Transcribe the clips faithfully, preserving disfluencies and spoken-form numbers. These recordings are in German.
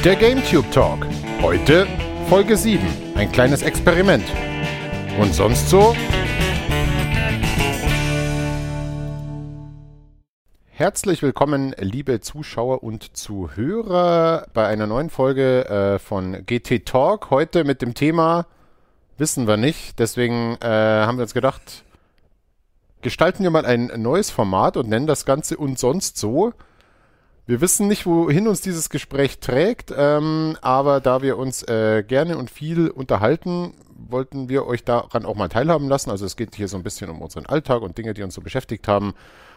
Der GameTube Talk. Heute Folge sieben. Ein kleines Experiment. Und sonst so? Herzlich willkommen, liebe Zuschauer und Zuhörer, bei einer neuen Folge äh, von G T Talk. Heute mit dem Thema wissen wir nicht. Deswegen äh, haben wir uns gedacht, gestalten wir mal ein neues Format und nennen das Ganze und sonst so. Wir wissen nicht, wohin uns dieses Gespräch trägt, ähm, aber da wir uns äh, gerne und viel unterhalten, wollten wir euch daran auch mal teilhaben lassen. Also es geht hier so ein bisschen um unseren Alltag und Dinge, die uns so beschäftigt haben.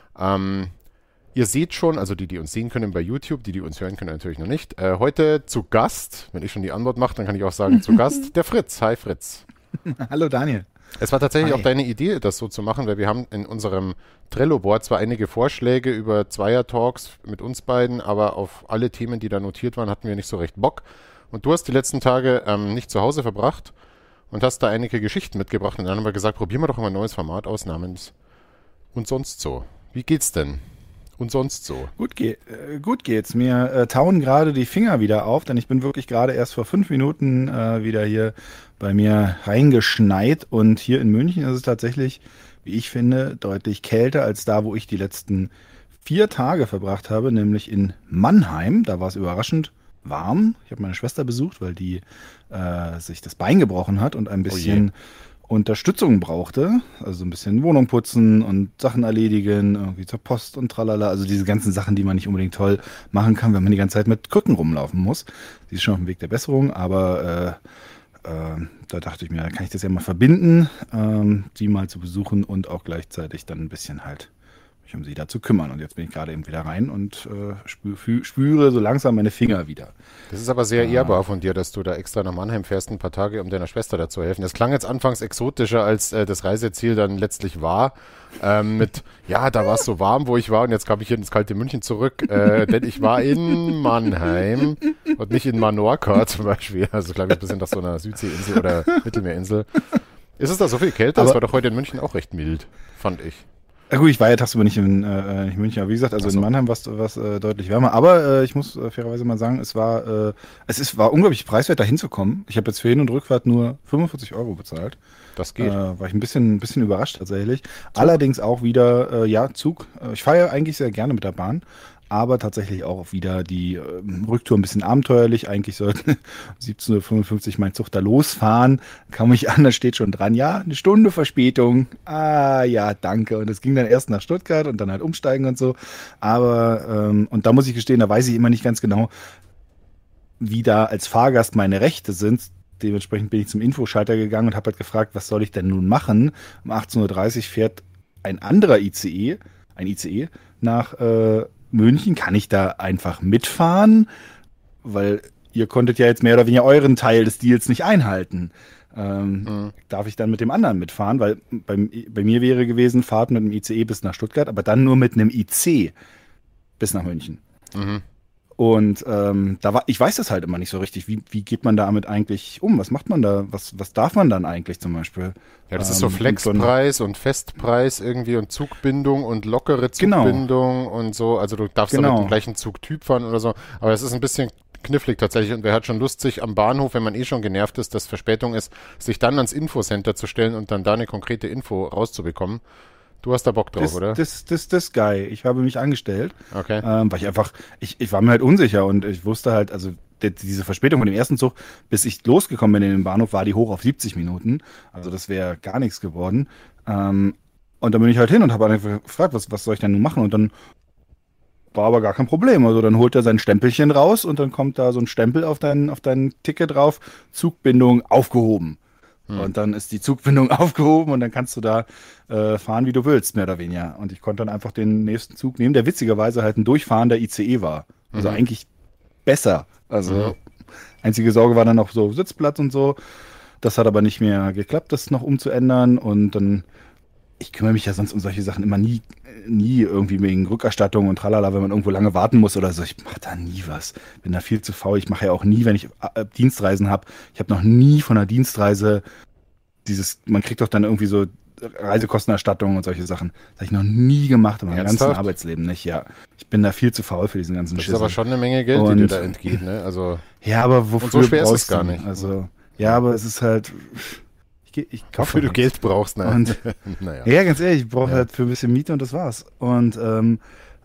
Ähm, ihr seht schon, also die, die uns sehen können bei YouTube, die, die uns hören können, natürlich noch nicht. Äh, heute zu Gast, wenn ich schon die Antwort mache, dann kann ich auch sagen, zu Gast, der Fritz. Hi Fritz. Hallo Daniel. Es war tatsächlich Hi. auch deine Idee, das so zu machen, weil wir haben in unserem Trello-Board zwar einige Vorschläge über Zweier-Talks mit uns beiden, aber auf alle Themen, die da notiert waren, hatten wir nicht so recht Bock. Und du hast die letzten Tage ähm, nicht zu Hause verbracht und hast da einige Geschichten mitgebracht. Und dann haben wir gesagt, probieren wir doch mal ein neues Format aus namens Und sonst so. Wie geht's denn? Und sonst so. Gut, ge äh, gut geht's. Mir äh, tauen gerade die Finger wieder auf, denn ich bin wirklich gerade erst vor fünf Minuten äh, wieder hier bei mir reingeschneit. Und hier in München ist es tatsächlich, wie ich finde, deutlich kälter als da, wo ich die letzten vier Tage verbracht habe, nämlich in Mannheim. Da war es überraschend warm. Ich habe meine Schwester besucht, weil die äh, sich das Bein gebrochen hat und ein bisschen Unterstützung brauchte, also ein bisschen Wohnung putzen und Sachen erledigen, irgendwie zur Post und tralala, also diese ganzen Sachen, die man nicht unbedingt toll machen kann, wenn man die ganze Zeit mit Krücken rumlaufen muss. Sie ist schon auf dem Weg der Besserung, aber äh, äh, da dachte ich mir, da kann ich das ja mal verbinden, ähm, sie mal zu besuchen und auch gleichzeitig dann ein bisschen halt mich um sie da zu kümmern. Und jetzt bin ich gerade eben wieder rein und äh, spü spüre so langsam meine Finger wieder. Das ist aber sehr ah. ehrbar von dir, dass du da extra nach Mannheim fährst, ein paar Tage, um deiner Schwester da zu helfen. Das klang jetzt anfangs exotischer, als äh, das Reiseziel dann letztlich war. Ähm, mit, ja, da war es so warm, wo ich war und jetzt kam ich hier ins kalte München zurück, äh, denn ich war in Mannheim und nicht in Mallorca zum Beispiel. Also glaube ich ein bisschen nach so einer Südseeinsel oder Mittelmeerinsel. Ist es da so viel kälter? Es war doch heute in München auch recht mild, fand ich. Ja gut, ich war ja tagsüber nicht in, äh, nicht in München, aber wie gesagt, also so. In Mannheim war es äh, deutlich wärmer. Aber äh, ich muss äh, fairerweise mal sagen, es war äh, es ist, war unglaublich preiswert, da hinzukommen. Ich habe jetzt für Hin- und Rückfahrt nur fünfundvierzig Euro bezahlt. Das geht. Äh, war ich ein bisschen, ein bisschen überrascht tatsächlich. Zug. Allerdings auch wieder, äh, ja, Zug. Äh, ich fahre ja eigentlich sehr gerne mit der Bahn. Aber tatsächlich auch wieder die äh, Rücktour ein bisschen abenteuerlich. Eigentlich sollten siebzehn Uhr fünfundfünfzig mein Zug da losfahren. Kam ich an, da steht schon dran, ja, eine Stunde Verspätung. Ah, ja, danke. Und es ging dann erst nach Stuttgart und dann halt umsteigen und so. Aber, ähm, und da muss ich gestehen, da weiß ich immer nicht ganz genau, wie da als Fahrgast meine Rechte sind. Dementsprechend bin ich zum Infoschalter gegangen und habe halt gefragt, was soll ich denn nun machen? Um achtzehn Uhr dreißig fährt ein anderer I C E, ein I C E, nach äh, München. Kann ich da einfach mitfahren? Weil ihr konntet ja jetzt mehr oder weniger euren Teil des Deals nicht einhalten. Ähm, mhm. Darf ich dann mit dem anderen mitfahren? Weil bei, bei mir wäre gewesen, Fahrt mit dem I C E bis nach Stuttgart, aber dann nur mit einem I C bis nach München. Mhm. Und ähm, da war, ich weiß das halt immer nicht so richtig. Wie, wie geht man damit eigentlich um? Was macht man da? Was, was darf man dann eigentlich zum Beispiel? Ja, das ähm, ist so Flexpreis und, und Festpreis irgendwie und Zugbindung und lockere Zugbindung genau. und so. Also du darfst genau. mit dem gleichen Zugtyp fahren oder so. Aber es ist ein bisschen knifflig tatsächlich und wer hat schon Lust, sich am Bahnhof, wenn man eh schon genervt ist, dass Verspätung ist, sich dann ans Infocenter zu stellen und dann da eine konkrete Info rauszubekommen. Du hast da Bock drauf, das, oder? Das, das, das geil. Ich habe mich angestellt, okay. ähm, weil ich einfach, ich, ich war mir halt unsicher und ich wusste halt, also die, diese Verspätung von dem ersten Zug, bis ich losgekommen bin in den Bahnhof, war die hoch auf siebzig Minuten. Also das wäre gar nichts geworden. Ähm, und dann bin ich halt hin und habe einfach gefragt, was, was soll ich denn nun machen? Und dann war aber gar kein Problem. Also dann holt er sein Stempelchen raus und dann kommt da so ein Stempel auf dein, auf dein Ticket drauf, Zugbindung aufgehoben. Hm. Und dann ist die Zugbindung aufgehoben und dann kannst du da äh, fahren, wie du willst, mehr oder weniger. Und ich konnte dann einfach den nächsten Zug nehmen, der witzigerweise halt ein durchfahrender I C E war. Also mhm. eigentlich besser. Also mhm. einzige Sorge war dann noch so Sitzplatz und so. Das hat aber nicht mehr geklappt, das noch umzuändern. Und dann, ich kümmere mich ja sonst um solche Sachen immer nie, nie irgendwie wegen Rückerstattung und tralala, wenn man irgendwo lange warten muss oder so. Ich mache da nie was. Bin da viel zu faul. Ich mache ja auch nie, wenn ich äh, Dienstreisen habe. Ich habe noch nie von einer Dienstreise dieses, man kriegt doch dann irgendwie so Reisekostenerstattung und solche Sachen. Das habe ich noch nie gemacht in meinem Ernsthaft? ganzen Arbeitsleben nicht, ja. Ich bin da viel zu faul für diesen ganzen Das Schiss. ist aber schon eine Menge Geld, und, die dir da entgeht, ne? Also, ja, aber wofür und so schwer ist brauchst es gar du? nicht. Also, ja, aber es ist halt, ich, ich kaufe wofür du nichts. Geld brauchst, ne? Und, naja. ja, ganz ehrlich, ich brauche Ja. halt für ein bisschen Miete und das war's. Und, ähm,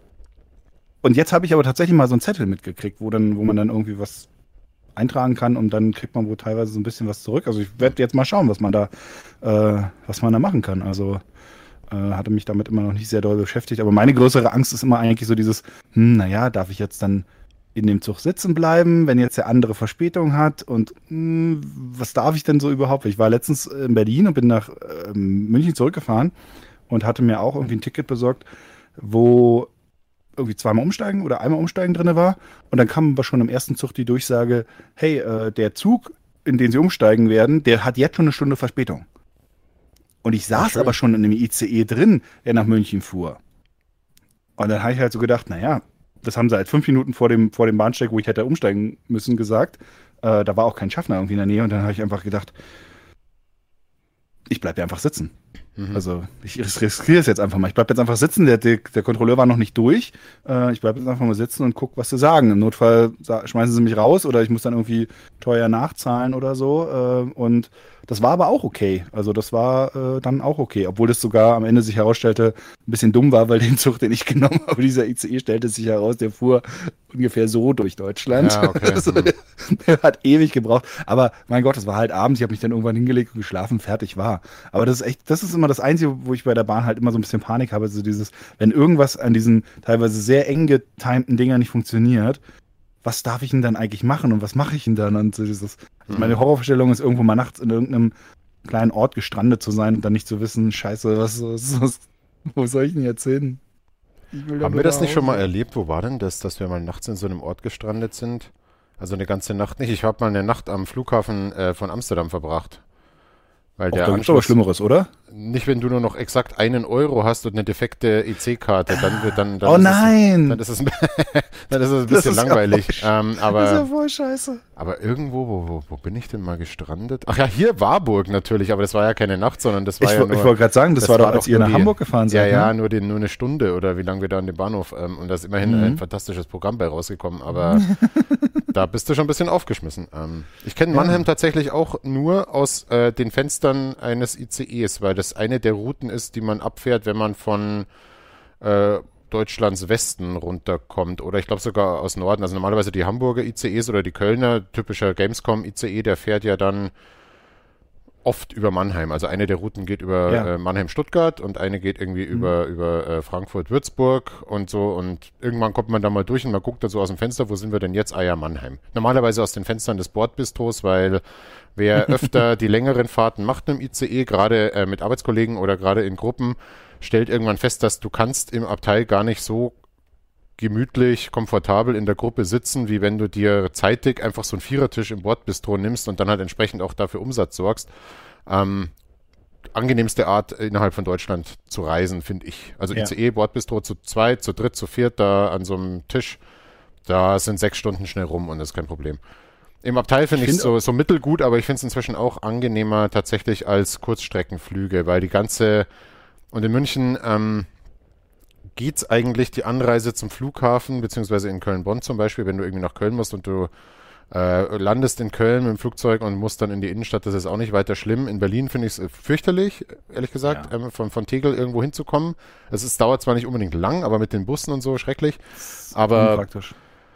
und jetzt habe ich aber tatsächlich mal so einen Zettel mitgekriegt, wo dann, wo man dann irgendwie was eintragen kann und dann kriegt man wohl teilweise so ein bisschen was zurück. Also ich werde jetzt mal schauen, was man da, äh, was man da machen kann. Also äh, hatte mich damit immer noch nicht sehr doll beschäftigt. Aber meine größere Angst ist immer eigentlich so dieses, hm, naja, darf ich jetzt dann in dem Zug sitzen bleiben, wenn jetzt der andere Verspätung hat und hm, was darf ich denn so überhaupt? Ich war letztens in Berlin und bin nach ähm, München zurückgefahren und hatte mir auch irgendwie ein Ticket besorgt, wo irgendwie zweimal umsteigen oder einmal umsteigen drin war. Und dann kam aber schon im ersten Zug die Durchsage, hey, äh, der Zug, in den Sie umsteigen werden, der hat jetzt schon eine Stunde Verspätung. Und ich saß schön. aber schon in einem I C E drin, der nach München fuhr. Und dann habe ich halt so gedacht, naja, das haben sie halt fünf Minuten vor dem, vor dem Bahnsteig, wo ich hätte umsteigen müssen, gesagt. Äh, da war auch kein Schaffner irgendwie in der Nähe. Und dann habe ich einfach gedacht, ich bleibe ja einfach sitzen. Mhm. Also ich riskiere es jetzt einfach mal. Ich bleibe jetzt einfach sitzen. Der, der, der Kontrolleur war noch nicht durch. Äh, ich bleibe jetzt einfach mal sitzen und gucke, was sie sagen. Im Notfall sa- schmeißen sie mich raus oder ich muss dann irgendwie teuer nachzahlen oder so. Äh, und das war aber auch okay. Also das war äh, dann auch okay. Obwohl das sogar am Ende sich herausstellte, ein bisschen dumm war, weil den Zug, den ich genommen habe, dieser I C E, stellte sich heraus, der fuhr ungefähr so durch Deutschland. Ja, okay. Also, der, der hat ewig gebraucht. Aber mein Gott, es war halt abends. Ich habe mich dann irgendwann hingelegt und geschlafen, fertig war. Aber das ist echt, das ist immer das Einzige, wo ich bei der Bahn halt immer so ein bisschen Panik habe. So dieses, wenn irgendwas an diesen teilweise sehr eng getimten Dingern nicht funktioniert, was darf ich denn dann eigentlich machen und was mache ich denn dann? Und so dieses, also meine Horrorvorstellung ist, irgendwo mal nachts in irgendeinem kleinen Ort gestrandet zu sein und dann nicht zu wissen, scheiße, was, was, was wo soll ich denn jetzt hin? Ich will doch Haben nur wir das nach nicht schon mal Hause. erlebt? Wo war denn das, dass wir mal nachts in so einem Ort gestrandet sind? Also eine ganze Nacht nicht. Ich habe mal eine Nacht am Flughafen äh, von Amsterdam verbracht. Weil Och, der da gibt's aber Anschluss, Schlimmeres, oder? nicht wenn du nur noch exakt einen Euro hast und eine defekte E C-Karte, dann wird dann, dann Oh ist nein! Es, dann ist es, dann ist es ein Das bisschen ist ja langweilig. voll sch- ähm, Das ist ja aber, voll scheiße. aber irgendwo, wo, wo, wo bin ich denn mal gestrandet? Ach ja, hier Warburg natürlich, aber das war ja keine Nacht, sondern das war Ich, ja wo- nur... ich wollte gerade sagen, das, das war doch, war als doch ihr nur nach die- Hamburg gefahren Ja, seid. ja, ne? nur, die, nur eine Stunde oder wie lange wir da an dem Bahnhof. Ähm, und da ist immerhin Mhm. ein fantastisches Programm bei rausgekommen, aber da bist du schon ein bisschen aufgeschmissen. Ähm, ich kenne Ja. Mannheim tatsächlich auch nur aus äh, den Fenstern eines I C Es, weil das eine der Routen ist, die man abfährt, wenn man von äh, Deutschlands Westen runterkommt oder ich glaube sogar aus Norden. Also normalerweise die Hamburger I C Es oder die Kölner, typischer Gamescom-I C E, der fährt ja dann oft über Mannheim. Also eine der Routen geht über Ja. äh, Mannheim-Stuttgart und eine geht irgendwie Mhm. über, über äh, Frankfurt-Würzburg und so. Und irgendwann kommt man da mal durch und man guckt da so aus dem Fenster, wo sind wir denn jetzt? Ah ja, Mannheim. Normalerweise aus den Fenstern des Bordbistros, weil wer öfter die längeren Fahrten macht im I C E, gerade äh, mit Arbeitskollegen oder gerade in Gruppen, stellt irgendwann fest, dass du kannst im Abteil gar nicht so gemütlich, komfortabel in der Gruppe sitzen, wie wenn du dir zeitig einfach so einen Vierertisch im Bordbistro nimmst und dann halt entsprechend auch dafür Umsatz sorgst. Ähm, angenehmste Art, innerhalb von Deutschland zu reisen, finde ich. Also Ja. I C E, Bordbistro zu zweit, zu dritt, zu viert da an so einem Tisch, da sind sechs Stunden schnell rum und das ist kein Problem. Im Abteil finde Ich ich es find so, so mittelgut, aber ich finde es inzwischen auch angenehmer tatsächlich als Kurzstreckenflüge, weil die ganze, und in München ähm, geht es eigentlich die Anreise zum Flughafen, beziehungsweise in Köln-Bonn zum Beispiel, wenn du irgendwie nach Köln musst und du äh, landest in Köln mit dem Flugzeug und musst dann in die Innenstadt, das ist auch nicht weiter schlimm. In Berlin finde ich es fürchterlich, ehrlich gesagt, Ja. ähm, von, von Tegel irgendwo hinzukommen. Es ist, dauert zwar nicht unbedingt lang, aber mit den Bussen und so schrecklich. Aber Unpraktisch.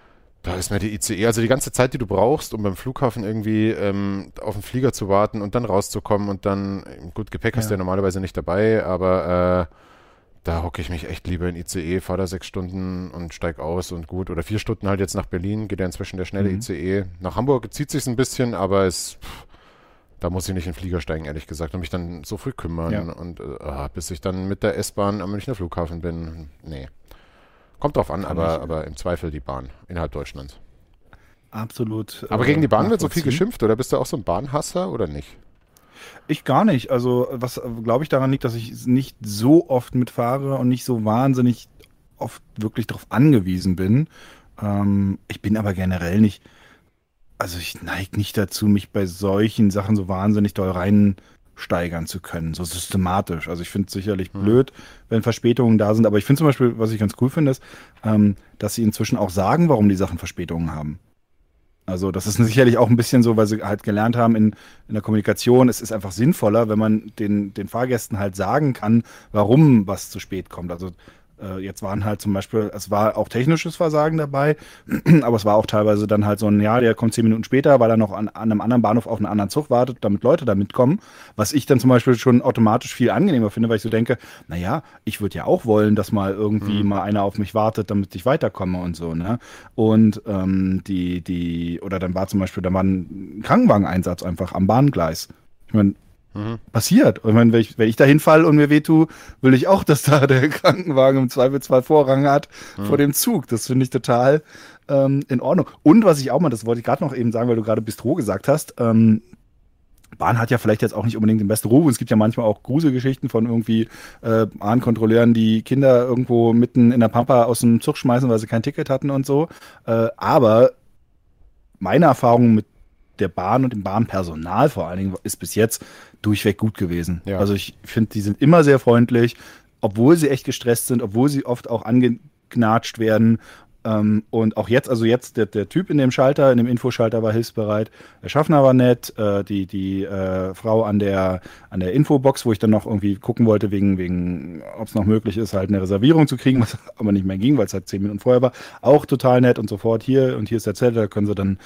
da ist mir die I C E, also die ganze Zeit, die du brauchst, um beim Flughafen irgendwie ähm, auf den Flieger zu warten und dann rauszukommen und dann, gut, Gepäck hast du Ja. ja normalerweise nicht dabei, aber äh, da hocke ich mich echt lieber in I C E, fahre da sechs Stunden und steig aus und gut. Oder vier Stunden halt jetzt nach Berlin, geht ja inzwischen der schnelle Mhm. I C E. Nach Hamburg zieht sich's ein bisschen, aber es, pff, da muss ich nicht in den Flieger steigen, ehrlich gesagt, und mich dann so früh kümmern. Ja. Und äh, ah, bis ich dann mit der S-Bahn am Münchner Flughafen bin, nee. Kommt drauf an, Kann aber, ich. aber im Zweifel die Bahn innerhalb Deutschlands. Absolut. Aber äh, gegen die Bahn wird so viel nachvollziehen. geschimpft, oder bist du auch so ein Bahnhasser oder nicht? Ich gar nicht. Also, was glaube ich daran liegt, dass ich nicht so oft mitfahre und nicht so wahnsinnig oft wirklich darauf angewiesen bin. Ähm, ich bin aber generell nicht, also ich neige nicht dazu, mich bei solchen Sachen so wahnsinnig doll rein steigern zu können, so systematisch. Also ich finde es sicherlich mhm. blöd, wenn Verspätungen da sind, aber ich finde zum Beispiel, was ich ganz cool finde, ist, ähm, dass sie inzwischen auch sagen, warum die Sachen Verspätungen haben. Also das ist sicherlich auch ein bisschen so, weil sie halt gelernt haben in, in der Kommunikation, es ist einfach sinnvoller, wenn man den, den Fahrgästen halt sagen kann, warum was zu spät kommt. Also äh, jetzt waren halt zum Beispiel, es war auch technisches Versagen dabei, aber es war auch teilweise dann halt so ein, ja, der kommt zehn Minuten später, weil er noch an, an einem anderen Bahnhof auf einen anderen Zug wartet, damit Leute da mitkommen. Was ich dann zum Beispiel schon automatisch viel angenehmer finde, weil ich so denke, naja, ich würde ja auch wollen, dass mal irgendwie mhm. mal einer auf mich wartet, damit ich weiterkomme und so, ne? Und ähm, die, die, oder dann war zum Beispiel, da war ein Krankenwageneinsatz einfach am Bahngleis. Ich meine, mhm. passiert. Ich meine, wenn ich, wenn ich da hinfalle und mir wehtue, will ich auch, dass da der Krankenwagen im Zweifelsfall Vorrang hat mhm. vor dem Zug. Das finde ich total ähm, in Ordnung. Und was ich auch mal, das wollte ich gerade noch eben sagen, weil du gerade Bistro gesagt hast, ähm, Bahn hat ja vielleicht jetzt auch nicht unbedingt den besten Ruf. Und es gibt ja manchmal auch Gruselgeschichten von irgendwie äh, Bahnkontrolleuren, die Kinder irgendwo mitten in der Pampa aus dem Zug schmeißen, weil sie kein Ticket hatten und so. Äh, aber meine Erfahrung mit der Bahn und dem Bahnpersonal vor allen Dingen ist bis jetzt durchweg gut gewesen. Ja. Also ich finde, die sind immer sehr freundlich, obwohl sie echt gestresst sind, obwohl sie oft auch angeknatscht werden. Ähm, und auch jetzt, also jetzt der, der Typ in dem Schalter, in dem Infoschalter war hilfsbereit, der Schaffner war nett, äh, die, die äh, Frau an der, an der Infobox, wo ich dann noch irgendwie gucken wollte, wegen, wegen ob es noch möglich ist, halt eine Reservierung zu kriegen, was aber nicht mehr ging, weil es halt zehn Minuten vorher war, auch total nett und sofort hier und hier ist der Zettel, da können sie dann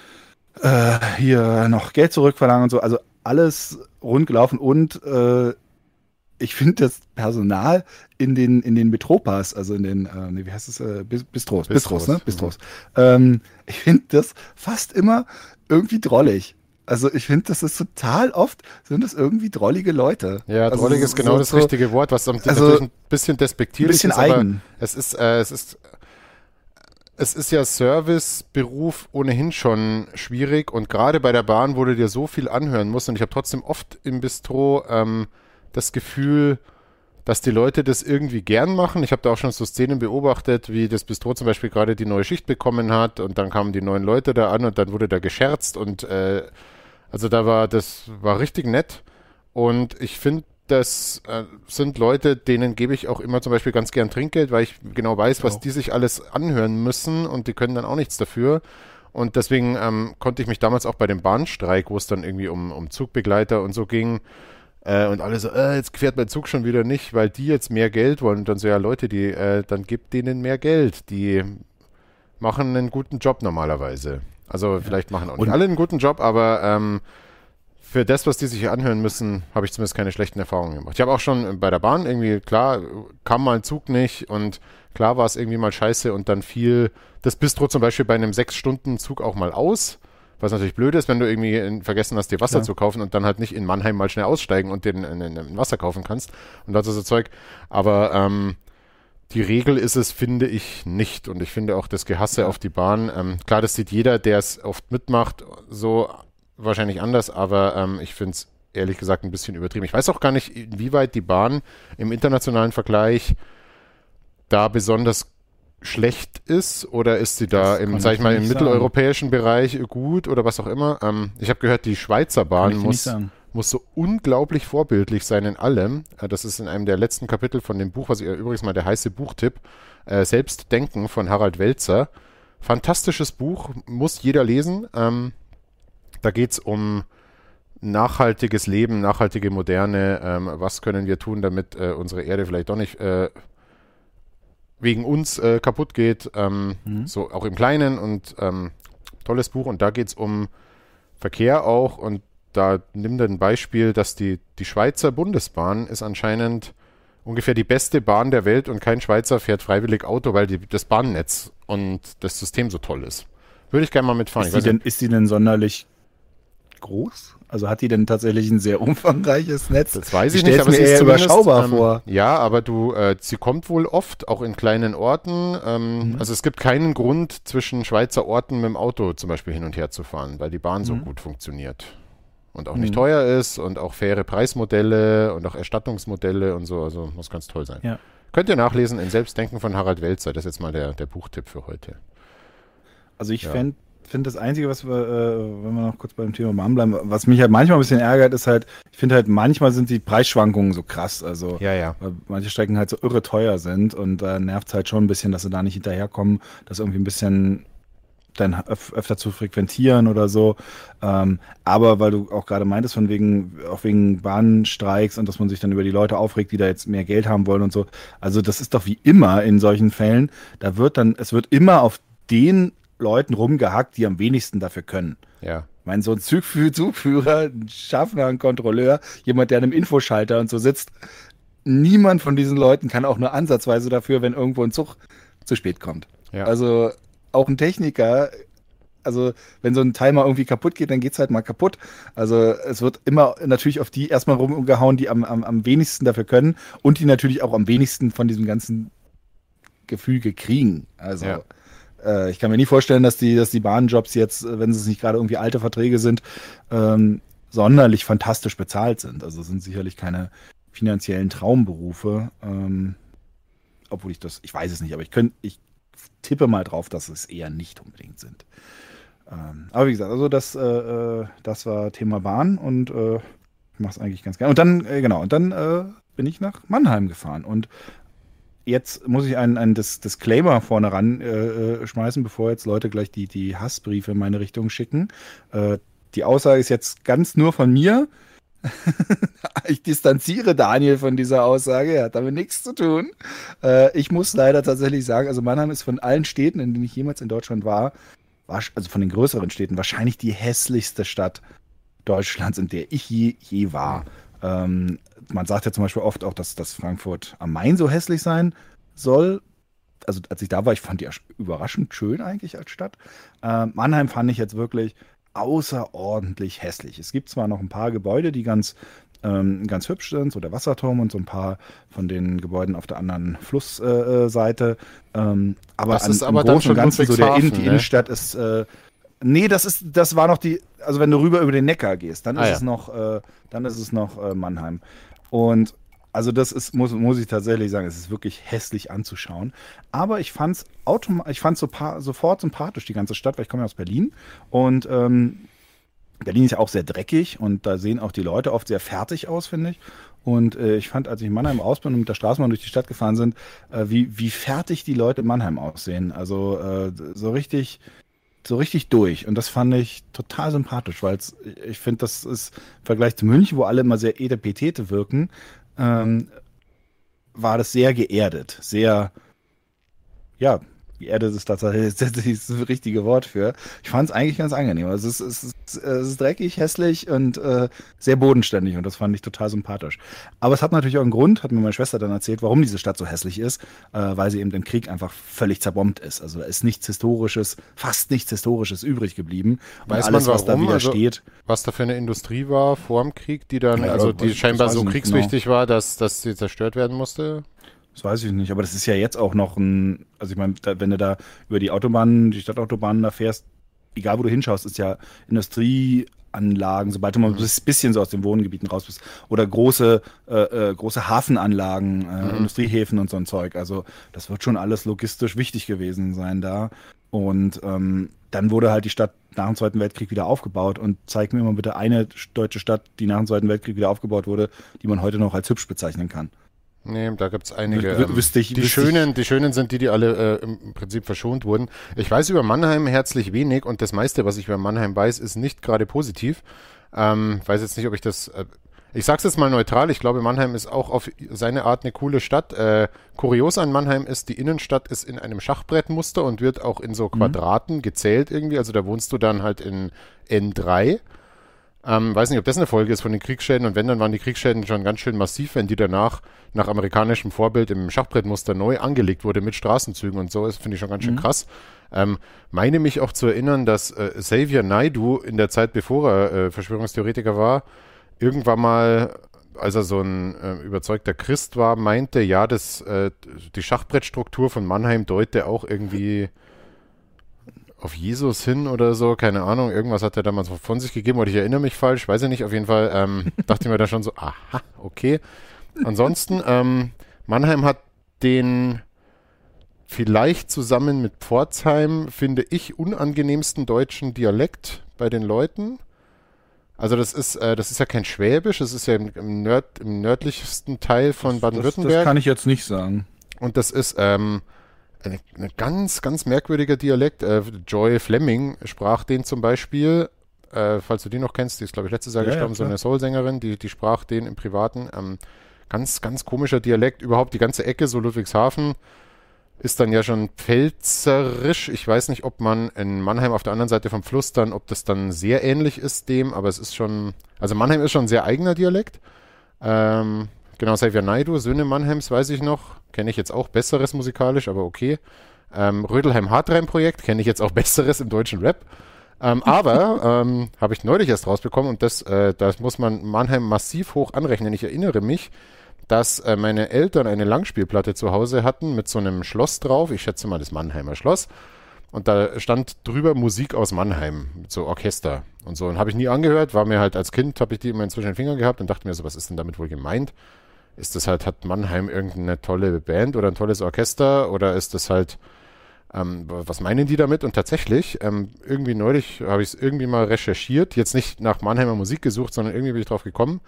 äh, hier noch Geld zurückverlangen und so, also alles rund gelaufen und äh, ich finde das Personal in den, in den Metropas, also in den, äh, nee, wie heißt es, äh, Bistros, Bistros, Bistros, ne? Bistros. Mhm. Ähm, ich finde das fast immer irgendwie drollig. Also ich finde, das ist total oft, sind das irgendwie drollige Leute. Ja, also drollig ist genau so, das richtige Wort, was also natürlich ein bisschen despektierlich ein bisschen ist, eigen. Aber es ist, äh, es ist, es ist ja Serviceberuf ohnehin schon schwierig und gerade bei der Bahn, wo du dir so viel anhören musst und ich habe trotzdem oft im Bistro ähm, das Gefühl, dass die Leute das irgendwie gern machen. Ich habe da auch schon so Szenen beobachtet, wie das Bistro zum Beispiel gerade die neue Schicht bekommen hat und dann kamen die neuen Leute da an und dann wurde da gescherzt und äh, also da war, das war richtig nett und ich finde, das äh, sind Leute, denen gebe ich auch immer zum Beispiel ganz gern Trinkgeld, weil ich genau weiß, was die sich alles anhören müssen und die können dann auch nichts dafür. Und deswegen ähm, konnte ich mich damals auch bei dem Bahnstreik, wo es dann irgendwie um, um Zugbegleiter und so ging, Äh, und alle so, äh, jetzt fährt mein Zug schon wieder nicht, weil die jetzt mehr Geld wollen. Und dann so, ja Leute, die, äh, dann gebt denen mehr Geld. Die machen einen guten Job normalerweise. Also ja. Vielleicht machen auch nicht und alle einen guten Job, aber ähm, für das, was die sich hier anhören müssen, habe ich zumindest keine schlechten Erfahrungen gemacht. Ich habe auch schon bei der Bahn irgendwie, klar, kam mal ein Zug nicht und klar war es irgendwie mal scheiße und dann fiel das Bistro zum Beispiel bei einem sechs-Stunden-Zug auch mal aus. Was natürlich blöd ist, wenn du irgendwie vergessen hast, dir Wasser ja. zu kaufen und dann halt nicht in Mannheim mal schnell aussteigen und den ein Wasser kaufen kannst und das ist so Zeug. Aber ähm, die Regel ist es, finde ich, nicht. Und ich finde auch das Gehasse ja. auf die Bahn, ähm, klar, das sieht jeder, der es oft mitmacht, so wahrscheinlich anders, aber ähm, ich finde es ehrlich gesagt ein bisschen übertrieben. Ich weiß auch gar nicht, inwieweit die Bahn im internationalen Vergleich da besonders schlecht ist oder ist sie da im, sag ich mal, im mitteleuropäischen Bereich gut oder was auch immer. Ähm, ich habe gehört, die Schweizer Bahn muss, muss so unglaublich vorbildlich sein in allem. Äh, das ist in einem der letzten Kapitel von dem Buch, was ich äh, übrigens mal der heiße Buchtipp, äh, Selbstdenken von Harald Welzer. Fantastisches Buch, muss jeder lesen. Ähm, da geht es um nachhaltiges Leben, nachhaltige Moderne. Ähm, was können wir tun, damit äh, unsere Erde vielleicht doch nicht äh, wegen uns äh, kaputt geht, ähm, mhm. so auch im Kleinen und ähm, tolles Buch und da geht es um Verkehr auch und da nimmt er ein Beispiel, dass die, die Schweizer Bundesbahn ist anscheinend ungefähr die beste Bahn der Welt und kein Schweizer fährt freiwillig Auto, weil die, das Bahnnetz und das System so toll ist. Würde ich gerne mal mitfahren. Ist die, denn, ist die denn sonderlich groß? Also hat die denn tatsächlich ein sehr umfangreiches Netz? Das weiß ich, ich nicht, aber mir sie ist überschaubar ähm, vor. Ja, aber du, äh, sie kommt wohl oft, auch in kleinen Orten. Ähm, mhm. Also es gibt keinen Grund, zwischen Schweizer Orten mit dem Auto zum Beispiel hin und her zu fahren, weil die Bahn mhm. so gut funktioniert. Und auch mhm. nicht teuer ist und auch faire Preismodelle und auch Erstattungsmodelle und so. Also muss ganz toll sein. Ja. Könnt ihr nachlesen in Selbstdenken von Harald Welzer. Das ist jetzt mal der, der Buchtipp für heute. Also ich ja. fände finde das Einzige, was wir, äh, wenn wir noch kurz beim Thema Bahn bleiben, was mich halt manchmal ein bisschen ärgert, ist halt, ich finde halt, manchmal sind die Preisschwankungen so krass. Also, ja, ja. weil manche Strecken halt so irre teuer sind und da äh, nervt es halt schon ein bisschen, dass sie da nicht hinterherkommen, das irgendwie ein bisschen dann öf- öfter zu frequentieren oder so. Ähm, aber weil du auch gerade meintest, von wegen, auch wegen Bahnstreiks und dass man sich dann über die Leute aufregt, die da jetzt mehr Geld haben wollen und so. Also das ist doch wie immer in solchen Fällen, da wird dann, es wird immer auf den Leuten rumgehackt, die am wenigsten dafür können. Ja. Ich meine, so ein Zugführer, Zugführer, ein Schaffner, ein Kontrolleur, jemand, der an einem Infoschalter und so sitzt, niemand von diesen Leuten kann auch nur ansatzweise dafür, wenn irgendwo ein Zug zu spät kommt. Ja. Also auch ein Techniker, also wenn so ein Teil mal irgendwie kaputt geht, dann geht's halt mal kaputt. Also es wird immer natürlich auf die erstmal rumgehauen, die am, am, am wenigsten dafür können und die natürlich auch am wenigsten von diesem ganzen Gefüge kriegen. Also Ja. äh, ich kann mir nie vorstellen, dass die, dass die Bahnjobs jetzt, wenn es nicht gerade irgendwie alte Verträge sind, ähm, sonderlich fantastisch bezahlt sind. Also es sind sicherlich keine finanziellen Traumberufe. Ähm, obwohl ich das, ich weiß es nicht, aber ich könnte, ich tippe mal drauf, dass es eher nicht unbedingt sind. Ähm, aber wie gesagt, also das, äh, das war Thema Bahn und äh, ich mache es eigentlich ganz gerne. Und dann, äh, genau, und dann äh, bin ich nach Mannheim gefahren. Und jetzt muss ich einen, einen Dis- Disclaimer vorne ran äh, schmeißen, bevor jetzt Leute gleich die, die Hassbriefe in meine Richtung schicken. Äh, die Aussage ist jetzt ganz nur von mir. Ich distanziere Daniel von dieser Aussage, er hat damit nichts zu tun. Äh, ich muss leider tatsächlich sagen, also Mannheim ist von allen Städten, in denen ich jemals in Deutschland war, war also von den größeren Städten, wahrscheinlich die hässlichste Stadt Deutschlands, in der ich je, je war. Ähm, man sagt ja zum Beispiel oft auch, dass, dass Frankfurt am Main so hässlich sein soll. Also als ich da war, ich fand die überraschend schön eigentlich als Stadt. Äh, Mannheim fand ich jetzt wirklich außerordentlich hässlich. Es gibt zwar noch ein paar Gebäude, die ganz, ähm, ganz hübsch sind, so der Wasserturm und so ein paar von den Gebäuden auf der anderen Flussseite. Äh, ähm, aber das an, ist aber im dann Großen schon und Ganzen so der In, die Ludwigshafen, ne? Innenstadt ist. Äh, nee, das ist, das war noch die. Also wenn du rüber über den Neckar gehst, dann Ah, ist ja. es noch, äh, dann ist es noch äh, Mannheim. Und also das ist, muss, muss ich tatsächlich sagen, es ist wirklich hässlich anzuschauen. Aber ich fand es autom- ich fand's so pa- sofort sympathisch, die ganze Stadt, weil ich komme ja aus Berlin. Und ähm, Berlin ist ja auch sehr dreckig und da sehen auch die Leute oft sehr fertig aus, finde ich. Und äh, ich fand, als ich in Mannheim raus bin und mit der Straßenbahn durch die Stadt gefahren sind, äh, wie, wie fertig die Leute in Mannheim aussehen. Also äh, so richtig, so richtig durch. Und das fand ich total sympathisch, weil ich finde, das ist im Vergleich zu München, wo alle immer sehr etepetete wirken, ähm, war das sehr geerdet, sehr, ja, geerdet ist tatsächlich das richtige Wort für. Ich fand es eigentlich ganz angenehm. Also es ist, es ist, es ist dreckig, hässlich und äh, sehr bodenständig und das fand ich total sympathisch. Aber es hat natürlich auch einen Grund, hat mir meine Schwester dann erzählt, warum diese Stadt so hässlich ist, äh, weil sie eben im Krieg einfach völlig zerbombt ist. Also da ist nichts Historisches, fast nichts Historisches übrig geblieben. Und Weiß alles, man was da warum? wieder Also, steht. was da für eine Industrie war vor dem Krieg, die dann, Ja, also das die weiß- scheinbar das weiß so ich nicht kriegswichtig war, dass, dass sie zerstört werden musste? Das weiß ich nicht, aber das ist ja jetzt auch noch ein, also ich meine, da, wenn du da über die Autobahnen, die Stadtautobahnen da fährst, egal wo du hinschaust, ist ja Industrieanlagen, sobald du mal ein bisschen so aus den Wohngebieten raus bist, oder große, äh, äh, große Hafenanlagen, äh, Mhm. Industriehäfen und so ein Zeug. Also das wird schon alles logistisch wichtig gewesen sein da. Und ähm, dann wurde halt die Stadt nach dem Zweiten Weltkrieg wieder aufgebaut und zeig mir mal bitte eine deutsche Stadt, die nach dem Zweiten Weltkrieg wieder aufgebaut wurde, die man heute noch als hübsch bezeichnen kann. Nee, da gibt's einige. Wü- Ähm, wüsste ich- die, wüsste schönen, die schönen sind die, die alle äh, im Prinzip verschont wurden. Ich weiß über Mannheim herzlich wenig und das meiste, was ich über Mannheim weiß, ist nicht gerade positiv. Ähm, weiß jetzt nicht, ob ich das... Äh, ich sag's jetzt mal neutral, ich glaube, Mannheim ist auch auf seine Art eine coole Stadt. Äh, kurios an Mannheim ist, die Innenstadt ist in einem Schachbrettmuster und wird auch in so Quadraten gezählt irgendwie. Also da wohnst du dann halt in N drei. Ähm, weiß nicht, ob das eine Folge ist von den Kriegsschäden und wenn, dann waren die Kriegsschäden schon ganz schön massiv, wenn die danach nach amerikanischem Vorbild im Schachbrettmuster neu angelegt wurde mit Straßenzügen und so, das finde ich schon ganz schön krass. Ähm, meine mich auch zu erinnern, dass äh, Xavier Naidoo in der Zeit, bevor er äh, Verschwörungstheoretiker war, irgendwann mal, als er so ein äh, überzeugter Christ war, meinte, ja, das, äh, die Schachbrettstruktur von Mannheim deute auch irgendwie auf Jesus hin oder so, keine Ahnung, irgendwas hat er damals von sich gegeben, oder ich erinnere mich falsch, weiß ich nicht, auf jeden Fall ähm, dachte ich mir da schon so, aha, okay. Ansonsten, ähm, Mannheim hat den vielleicht zusammen mit Pforzheim, finde ich, unangenehmsten deutschen Dialekt bei den Leuten. Also das ist, äh, das ist ja kein Schwäbisch, das ist ja im, im, Nörd, im nördlichsten Teil von Baden-Württemberg. Das kann ich jetzt nicht sagen. Und das ist ähm, ein ganz, ganz merkwürdiger Dialekt. Äh, Joy Fleming sprach den zum Beispiel, äh, falls du die noch kennst, die ist, glaube ich, letztes Jahr ja, gestorben, ja, so eine Soul-Sängerin, die, die sprach den im Privaten. Ähm, ganz, ganz komischer Dialekt. Überhaupt die ganze Ecke, so Ludwigshafen, ist dann ja schon pfälzerisch. Ich weiß nicht, ob man in Mannheim auf der anderen Seite vom Fluss dann, ob das dann sehr ähnlich ist dem, aber es ist schon, also Mannheim ist schon ein sehr eigener Dialekt. Ähm, genau, Xavier Naidoo, Söhne Mannheims, weiß ich noch. Kenne ich jetzt auch Besseres musikalisch, aber okay. Ähm, Rödelheim-Hartreim-Projekt kenne ich jetzt auch Besseres im deutschen Rap. Ähm, aber ähm, habe ich neulich erst rausbekommen und das, äh, das muss man Mannheim massiv hoch anrechnen. Ich erinnere mich, dass äh, meine Eltern eine Langspielplatte zu Hause hatten mit so einem Schloss drauf. Ich schätze mal das Mannheimer Schloss. Und da stand drüber Musik aus Mannheim, mit so Orchester und so. Und habe ich nie angehört, war mir halt als Kind, habe ich die immer inzwischen den Fingern gehabt und dachte mir so, was ist denn damit wohl gemeint? Ist das halt, hat Mannheim irgendeine tolle Band oder ein tolles Orchester oder ist das halt, ähm, was meinen die damit? Und tatsächlich, ähm, irgendwie neulich habe ich es irgendwie mal recherchiert, jetzt nicht nach Mannheimer Musik gesucht, sondern irgendwie bin ich drauf gekommen.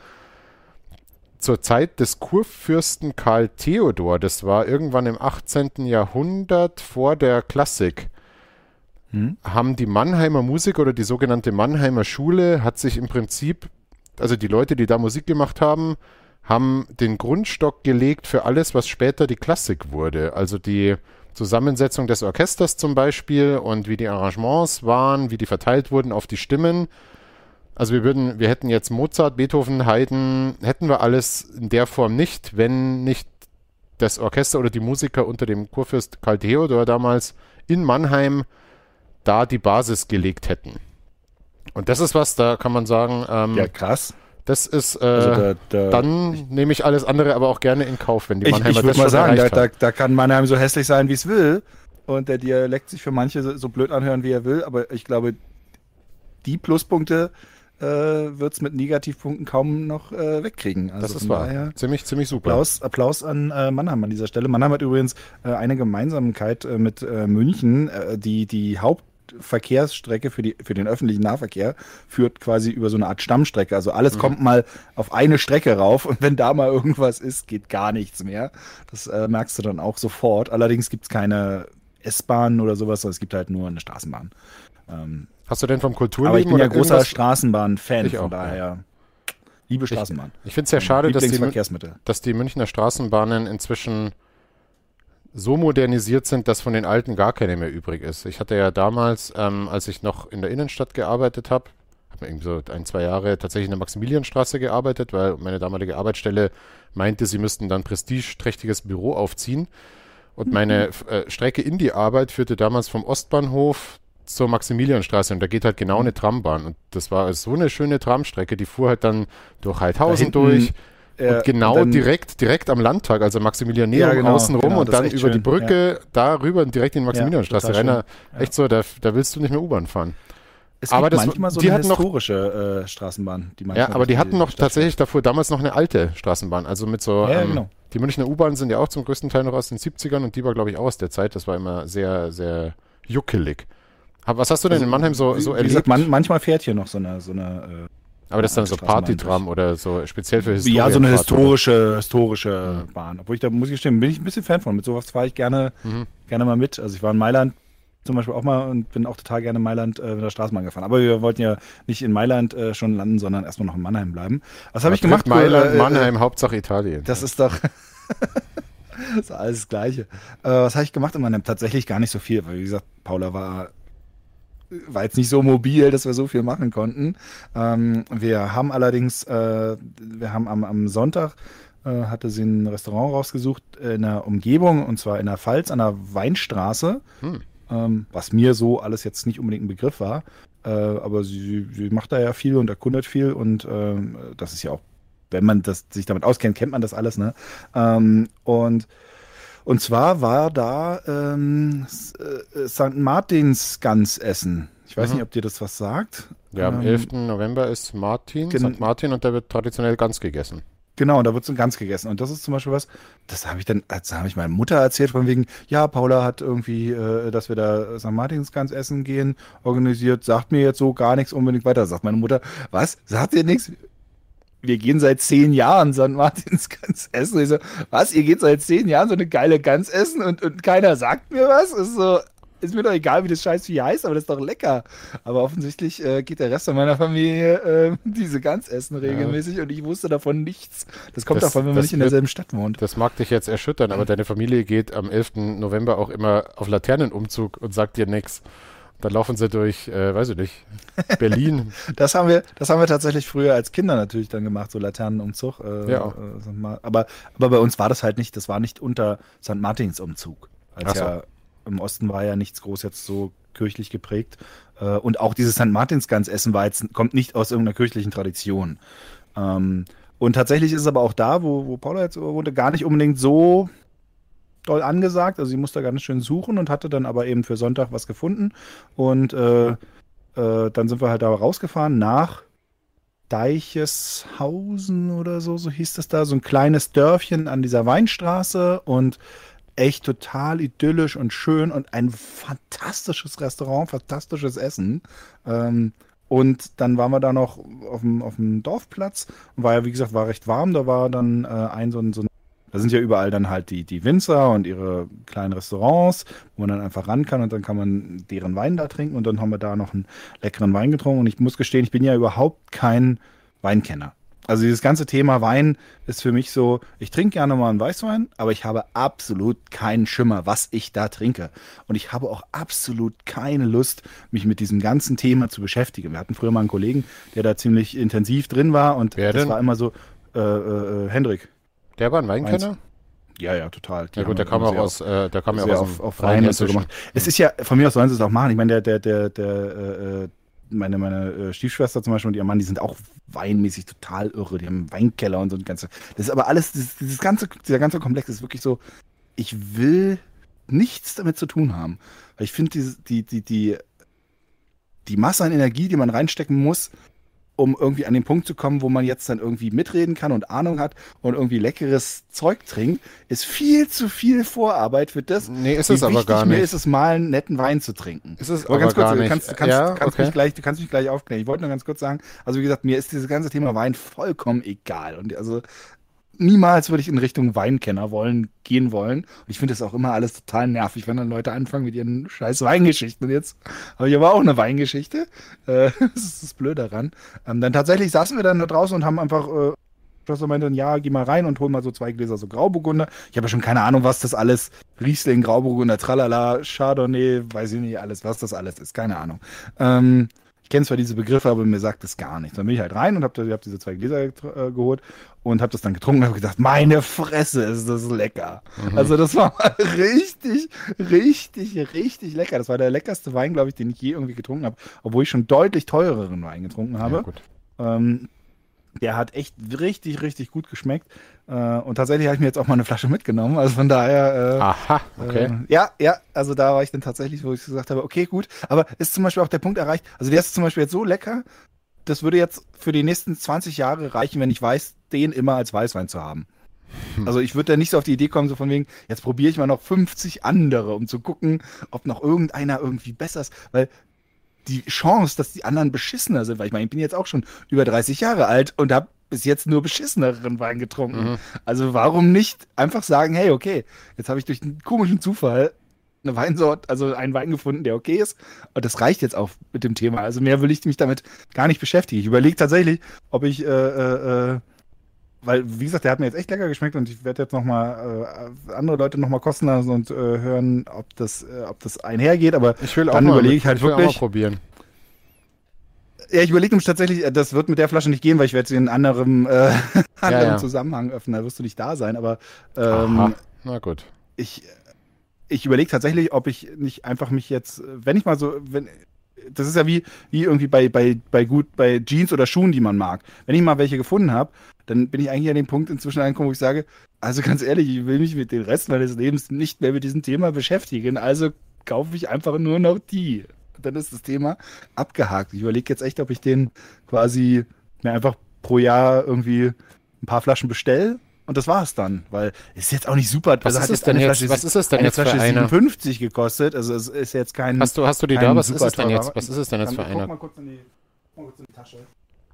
Zur Zeit des Kurfürsten Karl Theodor, das war irgendwann im achtzehnten Jahrhundert vor der Klassik, hm? haben die Mannheimer Musiker oder die sogenannte Mannheimer Schule hat sich im Prinzip, also die Leute, die da Musik gemacht haben, haben den Grundstock gelegt für alles, was später die Klassik wurde. Also die Zusammensetzung des Orchesters zum Beispiel und wie die Arrangements waren, wie die verteilt wurden auf die Stimmen. Also wir würden, wir hätten jetzt Mozart, Beethoven, Haydn, hätten wir alles in der Form nicht, wenn nicht das Orchester oder die Musiker unter dem Kurfürst Karl Theodor damals in Mannheim da die Basis gelegt hätten. Und das ist was, da kann man sagen, ähm, ja krass. Das ist, äh, also da, da, dann ich, nehme ich alles andere aber auch gerne in Kauf, wenn die Mannheimer ich, ich das mal schon sagen, da, erreicht da, da kann Mannheim so hässlich sein, wie es will und der Dialekt sich für manche so, so blöd anhören, wie er will, aber ich glaube, die Pluspunkte äh, wird es mit Negativpunkten kaum noch äh, wegkriegen. Also das ist wahr. Daher ziemlich, ziemlich super. Applaus, Applaus an äh, Mannheim an dieser Stelle. Mannheim hat übrigens äh, eine Gemeinsamkeit äh, mit äh, München, äh, die, die Haupt Verkehrsstrecke für, die, für den öffentlichen Nahverkehr führt quasi über so eine Art Stammstrecke. Also alles mhm. kommt mal auf eine Strecke rauf und wenn da mal irgendwas ist, geht gar nichts mehr. Das äh, merkst du dann auch sofort. Allerdings gibt es keine S-Bahn oder sowas, sondern es gibt halt nur eine Straßenbahn. Ähm, Hast du denn vom Kulturleben? Aber ich bin oder ja großer Straßenbahn-Fan, von daher ja. liebe Straßenbahn. Ich, ich finde es ja schade, dass die, Verkehrsmittel. dass die Münchner Straßenbahnen inzwischen so modernisiert sind, dass von den alten gar keine mehr übrig ist. Ich hatte ja damals, ähm, als ich noch in der Innenstadt gearbeitet habe, habe irgendwie so ein, zwei Jahre tatsächlich in der Maximilianstraße gearbeitet, weil meine damalige Arbeitsstelle meinte, sie müssten dann prestigeträchtiges Büro aufziehen. Und mhm. meine äh, Strecke in die Arbeit führte damals vom Ostbahnhof zur Maximilianstraße und da geht halt genau eine Trambahn. Und das war so eine schöne Tramstrecke, die fuhr halt dann durch Heidhausen durch. Ja, und genau und dann, direkt, direkt am Landtag, also Maximilianeum ja, genau, außen rum genau, und dann über schön. die Brücke, ja. da rüber und direkt in die Maximilianstraße ja, rein. Ja. Echt so, da, da willst du nicht mehr U-Bahn fahren. Es aber gibt das, manchmal so die eine hatten historische äh, Straßenbahn. Die ja, aber die, die hatten noch tatsächlich davor damals noch eine alte Straßenbahn. Also mit so, ja, ähm, genau. die Münchner U-Bahnen sind ja auch zum größten Teil noch aus den siebzigern und die war, glaube ich, auch aus der Zeit. Das war immer sehr, sehr juckelig. Aber was hast du denn also, in Mannheim so, so wie erlebt? Gesagt, man, manchmal fährt hier noch so eine, so eine äh, aber das ist dann so Partytram oder so speziell für Historien. Ja, so eine historische, historische mhm. Bahn. Obwohl ich da, muss ich gestehen, bin ich ein bisschen Fan von. Mit sowas fahre ich gerne, mhm. gerne mal mit. Also ich war in Mailand zum Beispiel auch mal und bin auch total gerne in Mailand äh, mit der Straßenbahn gefahren. Aber wir wollten ja nicht in Mailand äh, schon landen, sondern erstmal noch in Mannheim bleiben. Was habe ich gemacht? Mailand, äh, Mannheim, äh, Hauptsache Italien. Das ist doch... das ist alles das Gleiche. Äh, was habe ich gemacht in Mannheim? Tatsächlich gar nicht so viel, weil wie gesagt, Paula war... war jetzt nicht so mobil, dass wir so viel machen konnten. Ähm, wir haben allerdings, äh, wir haben am, am Sonntag, äh, hatte sie ein Restaurant rausgesucht in der Umgebung, und zwar in der Pfalz, an der Weinstraße, hm. ähm, was mir so alles jetzt nicht unbedingt ein Begriff war. Äh, aber sie, sie macht da ja viel und erkundet viel und äh, das ist ja auch, wenn man das, sich damit auskennt, kennt man das alles, ne? Ähm, und Und zwar war da ähm, Sankt Martins Gans essen. Ich weiß mhm. nicht, ob dir das was sagt. Ja, am ähm, elften November ist Martin, Sankt Martin, und da wird traditionell Gans gegessen. Genau, da wird so ganz gegessen. Und das ist zum Beispiel was, das habe ich dann, das habe ich meiner Mutter erzählt, von wegen, ja, Paula hat irgendwie, äh, dass wir da Sankt Martinsgans essen gehen, organisiert, sagt mir jetzt so gar nichts unbedingt weiter. Sagt meine Mutter, was? Sagt ihr nichts? Wir gehen seit zehn Jahren Sankt Martinsgans essen. Ich so, was? Ihr geht seit zehn Jahren so eine geile Gans essen und, und keiner sagt mir was? Ist so, ist mir doch egal, wie das Scheißvieh heißt, aber das ist doch lecker. Aber offensichtlich äh, geht der Rest von meiner Familie äh, diese Gans essen regelmäßig ja. Und ich wusste davon nichts. Das kommt das, davon, wenn man nicht in derselben Stadt wohnt. Das mag dich jetzt erschüttern, aber deine Familie geht am elften November auch immer auf Laternenumzug und sagt dir nichts. Dann laufen sie durch, äh, weiß ich nicht, Berlin. das haben wir, das haben wir tatsächlich früher als Kinder natürlich dann gemacht, so Laternenumzug. Äh, ja. Äh, aber, aber bei uns war das halt nicht, das war nicht unter Sankt Martinsumzug. Als so. ja im Osten war ja nichts groß jetzt so kirchlich geprägt. Äh, und auch dieses Sankt Martinsgans-Essen war jetzt, kommt nicht aus irgendeiner kirchlichen Tradition. Ähm, und tatsächlich ist es aber auch da, wo, wo Paula jetzt wohnte, gar nicht unbedingt so doll angesagt. Also sie musste ganz schön suchen und hatte dann aber eben für Sonntag was gefunden. Und äh, äh, dann sind wir halt da rausgefahren nach Deicheshausen oder so, so hieß das da. So ein kleines Dörfchen an dieser Weinstraße und echt total idyllisch und schön und ein fantastisches Restaurant, fantastisches Essen. Ähm, und dann waren wir da noch auf dem, auf dem Dorfplatz und war ja, wie gesagt, war recht warm. Da war dann äh, ein so ein, so ein Da sind ja überall dann halt die, die Winzer und ihre kleinen Restaurants, wo man dann einfach ran kann und dann kann man deren Wein da trinken und dann haben wir da noch einen leckeren Wein getrunken. Und ich muss gestehen, ich bin ja überhaupt kein Weinkenner. Also dieses ganze Thema Wein ist für mich so, ich trinke gerne mal einen Weißwein, aber ich habe absolut keinen Schimmer, was ich da trinke. Und ich habe auch absolut keine Lust, mich mit diesem ganzen Thema zu beschäftigen. Wir hatten früher mal einen Kollegen, der da ziemlich intensiv drin war und Wer das denn? war immer so, äh, äh, Hendrik. Der war ein Weinkenner? Meinst? Ja, ja, total. Die ja gut, der kam auch aus, äh, der kam ja aus auf, auf Wein und so gemacht. Es ist ja, von mir aus sollen sie es auch machen. Ich meine, der, der, der, der, äh, meine, meine Stiefschwester zum Beispiel und ihr Mann, die sind auch weinmäßig total irre. Die haben einen Weinkeller und so ein ganze. Das ist aber alles, dieses, dieses ganze, dieser ganze Komplex ist wirklich so, ich will nichts damit zu tun haben. Weil ich finde, die, die, die, die, die Masse an Energie, die man reinstecken muss, um irgendwie an den Punkt zu kommen, wo man jetzt dann irgendwie mitreden kann und Ahnung hat und irgendwie leckeres Zeug trinkt, ist viel zu viel Vorarbeit für das. Nee, ist es aber gar nicht. Mir ist es mal einen netten Wein zu trinken. Ist es aber, aber ganz kurz, gar du nicht. kannst, du kannst, ja, kannst okay. mich gleich, du kannst mich gleich aufklären. Ich wollte nur ganz kurz sagen, also wie gesagt, mir ist dieses ganze Thema Wein vollkommen egal. Und also niemals würde ich in Richtung Weinkenner wollen, gehen wollen. Und ich finde das auch immer alles total nervig, wenn dann Leute anfangen mit ihren scheiß Weingeschichten. Und jetzt habe ich aber auch eine Weingeschichte. Äh, das ist das Blöde daran. Ähm, dann tatsächlich saßen wir dann da draußen und haben einfach, äh, Schwester meinte dann, ja, geh mal rein und hol mal so zwei Gläser so Grauburgunder. Ich habe ja schon keine Ahnung, was das alles, Riesling, Grauburgunder, Tralala, Chardonnay, weiß ich nicht alles, was das alles ist, keine Ahnung. Ähm, Ich kenne zwar diese Begriffe, aber mir sagt das gar nichts. Dann bin ich halt rein und habe hab diese zwei Gläser äh, geholt und habe das dann getrunken und habe gedacht, meine Fresse, ist das lecker. Mhm. Also das war mal richtig, richtig, richtig lecker. Das war der leckerste Wein, glaube ich, den ich je irgendwie getrunken habe, obwohl ich schon deutlich teureren Wein getrunken habe. Ja, gut. Ähm, der hat echt richtig, richtig gut geschmeckt. Äh, und tatsächlich habe ich mir jetzt auch mal eine Flasche mitgenommen. Also von daher. Äh, Aha, okay. Äh, ja, ja, also da war ich dann tatsächlich, wo ich gesagt habe, okay, gut. Aber ist zum Beispiel auch der Punkt erreicht. Also der ist zum Beispiel jetzt so lecker, das würde jetzt für die nächsten zwanzig Jahre reichen, wenn ich weiß, den immer als Weißwein zu haben. Hm. Also ich würde da nicht so auf die Idee kommen, so von wegen, jetzt probiere ich mal noch fünfzig andere, um zu gucken, ob noch irgendeiner irgendwie besser ist. Weil die Chance, dass die anderen beschissener sind, weil ich meine, ich bin jetzt auch schon über dreißig Jahre alt und habe bis jetzt nur beschisseneren Wein getrunken. Mhm. Also warum nicht einfach sagen, hey, okay, jetzt habe ich durch einen komischen Zufall eine Weinsorte, also einen Wein gefunden, der okay ist. Und das reicht jetzt auch mit dem Thema. Also mehr will ich mich damit gar nicht beschäftigen. Ich überlege tatsächlich, ob ich, äh, äh, weil, wie gesagt, der hat mir jetzt echt lecker geschmeckt und ich werde jetzt nochmal äh, andere Leute nochmal kosten lassen und äh, hören, ob das, äh, ob das einhergeht. Aber ich will auch dann mal, überlege ich halt ich will wirklich. Auch mal probieren. Ja, ich überlege mich tatsächlich, das wird mit der Flasche nicht gehen, weil ich werde sie in anderem, äh, anderem ja, ja. Zusammenhang öffnen. Da wirst du nicht da sein, aber ähm, Aha. Na gut. Ich, ich überlege tatsächlich, ob ich nicht einfach mich jetzt, wenn ich mal so, wenn, das ist ja wie, wie irgendwie bei, bei, bei gut, bei Jeans oder Schuhen, die man mag. Wenn ich mal welche gefunden habe, dann bin ich eigentlich an dem Punkt inzwischen angekommen, wo ich sage, also ganz ehrlich, ich will mich mit dem Rest meines Lebens nicht mehr mit diesem Thema beschäftigen, also kaufe ich einfach nur noch die. Dann ist das Thema abgehakt. Ich überlege jetzt echt, ob ich den quasi mir einfach pro Jahr irgendwie ein paar Flaschen bestell und das war's dann, weil es ist jetzt auch nicht super. Was also ist hat es denn eine jetzt? Flasche, Was ist es denn eine jetzt für Flasche einer? siebenundfünfzig gekostet, also es ist jetzt kein. Hast du, hast du die kein da? Was ist super es denn teurer. jetzt? Was ist es denn jetzt für Dann einer? Guck mal kurz in die, guck mal kurz in die Tasche.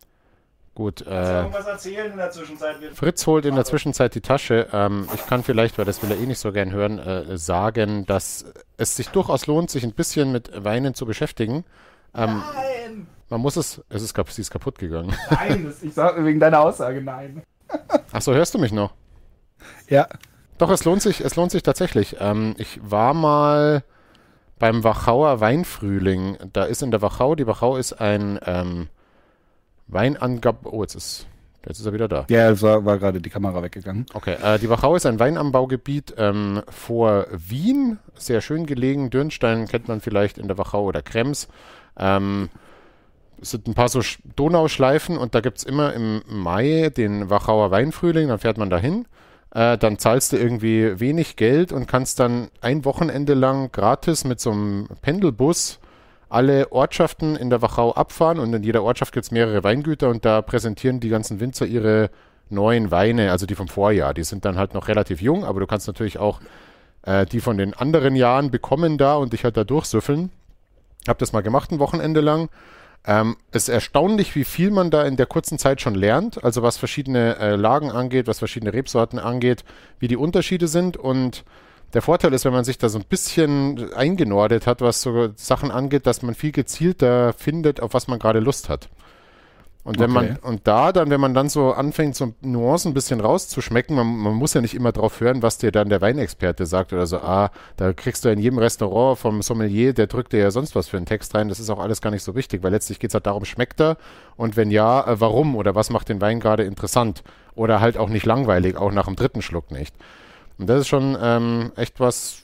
Gut, Kannst du äh, irgendwas erzählen in der Zwischenzeit? Fritz holt in der Zwischenzeit die Tasche. Ähm, ich kann vielleicht, weil das will er eh nicht so gern hören, äh, sagen, dass es sich durchaus lohnt, sich ein bisschen mit Weinen zu beschäftigen. Ähm, Nein! Man muss es, es ist, kap- sie ist kaputt gegangen. Nein, das, ich sag wegen deiner Aussage nein. Achso, hörst du mich noch? Ja. Doch, es lohnt sich, es lohnt sich tatsächlich. Ähm, ich war mal beim Wachauer Weinfrühling. Da ist in der Wachau, die Wachau ist ein ähm, Weinangab... Oh, jetzt ist, jetzt ist er wieder da. Ja, es war, war gerade die Kamera weggegangen. Okay, äh, die Wachau ist ein Weinanbaugebiet ähm, vor Wien, sehr schön gelegen. Dürnstein kennt man vielleicht in der Wachau oder Krems. Ähm, es sind ein paar so Sch- Donauschleifen und da gibt es immer im Mai den Wachauer Weinfrühling, dann fährt man dahin. Äh, dann zahlst du irgendwie wenig Geld und kannst dann ein Wochenende lang gratis mit so einem Pendelbus alle Ortschaften in der Wachau abfahren und in jeder Ortschaft gibt es mehrere Weingüter und da präsentieren die ganzen Winzer ihre neuen Weine, also die vom Vorjahr. Die sind dann halt noch relativ jung, aber du kannst natürlich auch äh, die von den anderen Jahren bekommen da und dich halt da durchsüffeln. Hab das mal gemacht, ein Wochenende lang. Ähm, es ist erstaunlich, wie viel man da in der kurzen Zeit schon lernt, also was verschiedene äh, Lagen angeht, was verschiedene Rebsorten angeht, wie die Unterschiede sind und der Vorteil ist, wenn man sich da so ein bisschen eingenordet hat, was so Sachen angeht, dass man viel gezielter findet, auf was man gerade Lust hat. Und wenn Okay. man, und da dann, wenn man dann so anfängt, so Nuancen ein bisschen rauszuschmecken, man, man muss ja nicht immer drauf hören, was dir dann der Weinexperte sagt oder so, ah, da kriegst du in jedem Restaurant vom Sommelier, der drückt dir ja sonst was für einen Text rein, das ist auch alles gar nicht so wichtig, weil letztlich geht es halt darum, schmeckt er und wenn ja, äh, warum oder was macht den Wein gerade interessant oder halt auch nicht langweilig, auch nach dem dritten Schluck nicht. Und das ist schon ähm, echt was,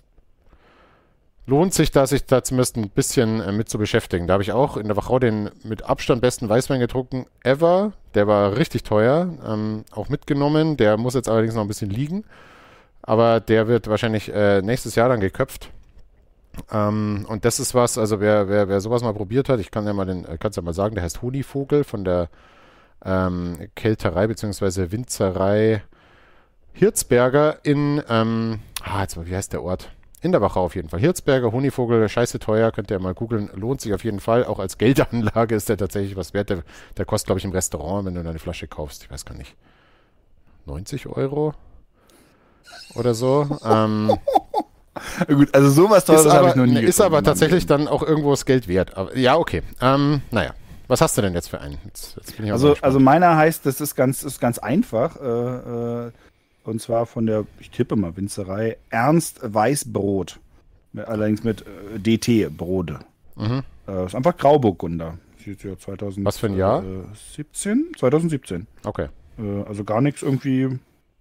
lohnt sich da, sich da zumindest ein bisschen äh, mit zu beschäftigen. Da habe ich auch in der Wachau den mit Abstand besten Weißwein getrunken ever. Der war richtig teuer, ähm, auch mitgenommen. Der muss jetzt allerdings noch ein bisschen liegen. Aber der wird wahrscheinlich äh, nächstes Jahr dann geköpft. Ähm, und das ist was, also wer, wer, wer sowas mal probiert hat, ich kann ja mal den, äh, kann's ja mal sagen, der heißt Honigvogel von der ähm, Kelterei bzw. Winzerei Hirzberger in, ähm, ah, jetzt mal, wie heißt der Ort? In der Wachau auf jeden Fall. Hirzberger, Honigvogel, scheiße teuer, könnt ihr mal googeln, lohnt sich auf jeden Fall. Auch als Geldanlage ist der tatsächlich was wert. Der, der kostet, glaube ich, im Restaurant, wenn du da eine Flasche kaufst, ich weiß gar nicht, neunzig Euro oder so. Ähm, Gut, also sowas ist Teures habe aber, ich noch nie ist getrunken aber in meinem tatsächlich Leben. dann auch irgendwo das Geld wert. Aber, ja, okay. Ähm, naja, was hast du denn jetzt für einen? Jetzt, jetzt bin ich auch mal Also, gespannt. also meiner heißt, das ist ganz, ist ganz einfach. Äh, äh, und zwar von der, ich tippe mal, Winzerei Ernst Weißbrot. Mit- Allerdings mit äh, D T-Brode. Mhm. Äh, ist einfach Grauburgunder. Steht hier zweitausend, Was für ein Jahr? Äh, siebzehn? zwanzig siebzehn. Okay. Äh, also gar nichts irgendwie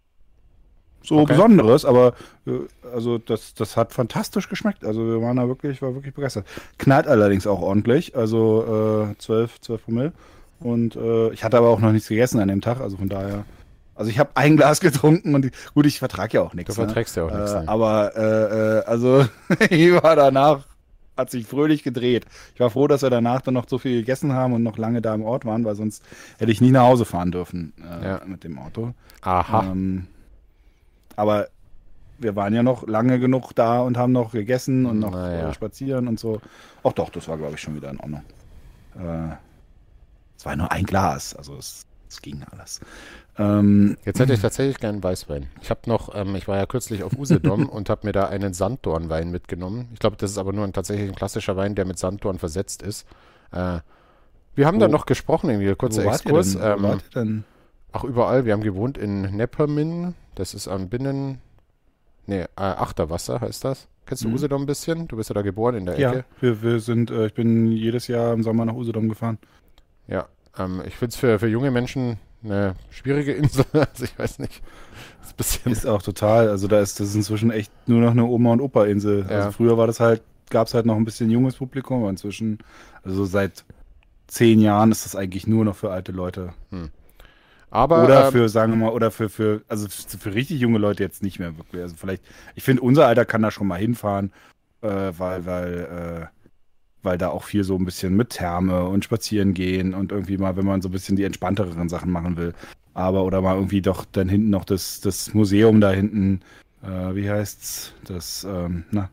so Okay. Besonderes, aber äh, also das, das hat fantastisch geschmeckt. Also wir waren da wirklich, war wirklich begeistert. Knallt allerdings auch ordentlich, also äh, zwölf, zwölf Promille. Und äh, ich hatte aber auch noch nichts gegessen an dem Tag, also von daher. Also ich habe ein Glas getrunken und gut, ich vertrage ja auch Du nichts. verträgst ja auch ne? nichts. Äh, ne? aber äh, äh, also ich war danach, hat sich fröhlich gedreht. Ich war froh, dass wir danach dann noch so viel gegessen haben und noch lange da im Ort waren, weil sonst hätte ich nie nach Hause fahren dürfen äh, Ja. mit dem Auto. Aha. Ähm, aber wir waren ja noch lange genug da und haben noch gegessen und noch Naja. äh, spazieren und so. Ach doch, das war, glaube ich, schon wieder in Ordnung. Äh, es war nur ein Glas, also es, es ging alles. Ähm, Jetzt hätte ich tatsächlich gern Weißwein. Ich habe noch, ähm, ich war ja kürzlich auf Usedom und habe mir da einen Sanddornwein mitgenommen. Ich glaube, das ist aber nur ein tatsächlich ein klassischer Wein, der mit Sanddorn versetzt ist. Äh, wir haben Wo- da noch gesprochen, irgendwie, wo kurzer wart ihr Exkurs. denn? Wo Ähm, wart ihr denn? ach, überall. Wir haben gewohnt in Neppermin. Das ist am Binnen... Nee, äh, Achterwasser heißt das. Kennst du Mhm. Usedom ein bisschen? Du bist ja da geboren in der Ja, Ecke. wir, wir sind, äh, ich bin jedes Jahr im Sommer nach Usedom gefahren. Ja. Ähm, ich finde es für, für junge Menschen eine schwierige Insel. Also ich weiß nicht. Ist ein bisschen... Ist auch total, also da ist das ist inzwischen echt nur noch eine Oma- und Opa-Insel. Ja. Also früher war das halt, gab es halt noch ein bisschen junges Publikum, aber inzwischen, also seit zehn Jahren ist das eigentlich nur noch für alte Leute. Aber, Oder ähm, für, sagen wir mal, oder für, für, also für richtig junge Leute jetzt nicht mehr wirklich. Also vielleicht, ich finde, unser Alter kann da schon mal hinfahren, äh, weil, weil, äh, weil da auch viel so ein bisschen mit Therme und spazieren gehen und irgendwie mal, wenn man so ein bisschen die entspannteren Sachen machen will, Aber, oder mal irgendwie doch dann hinten noch das, das Museum da hinten, äh, wie heißt's? Das, ähm, na,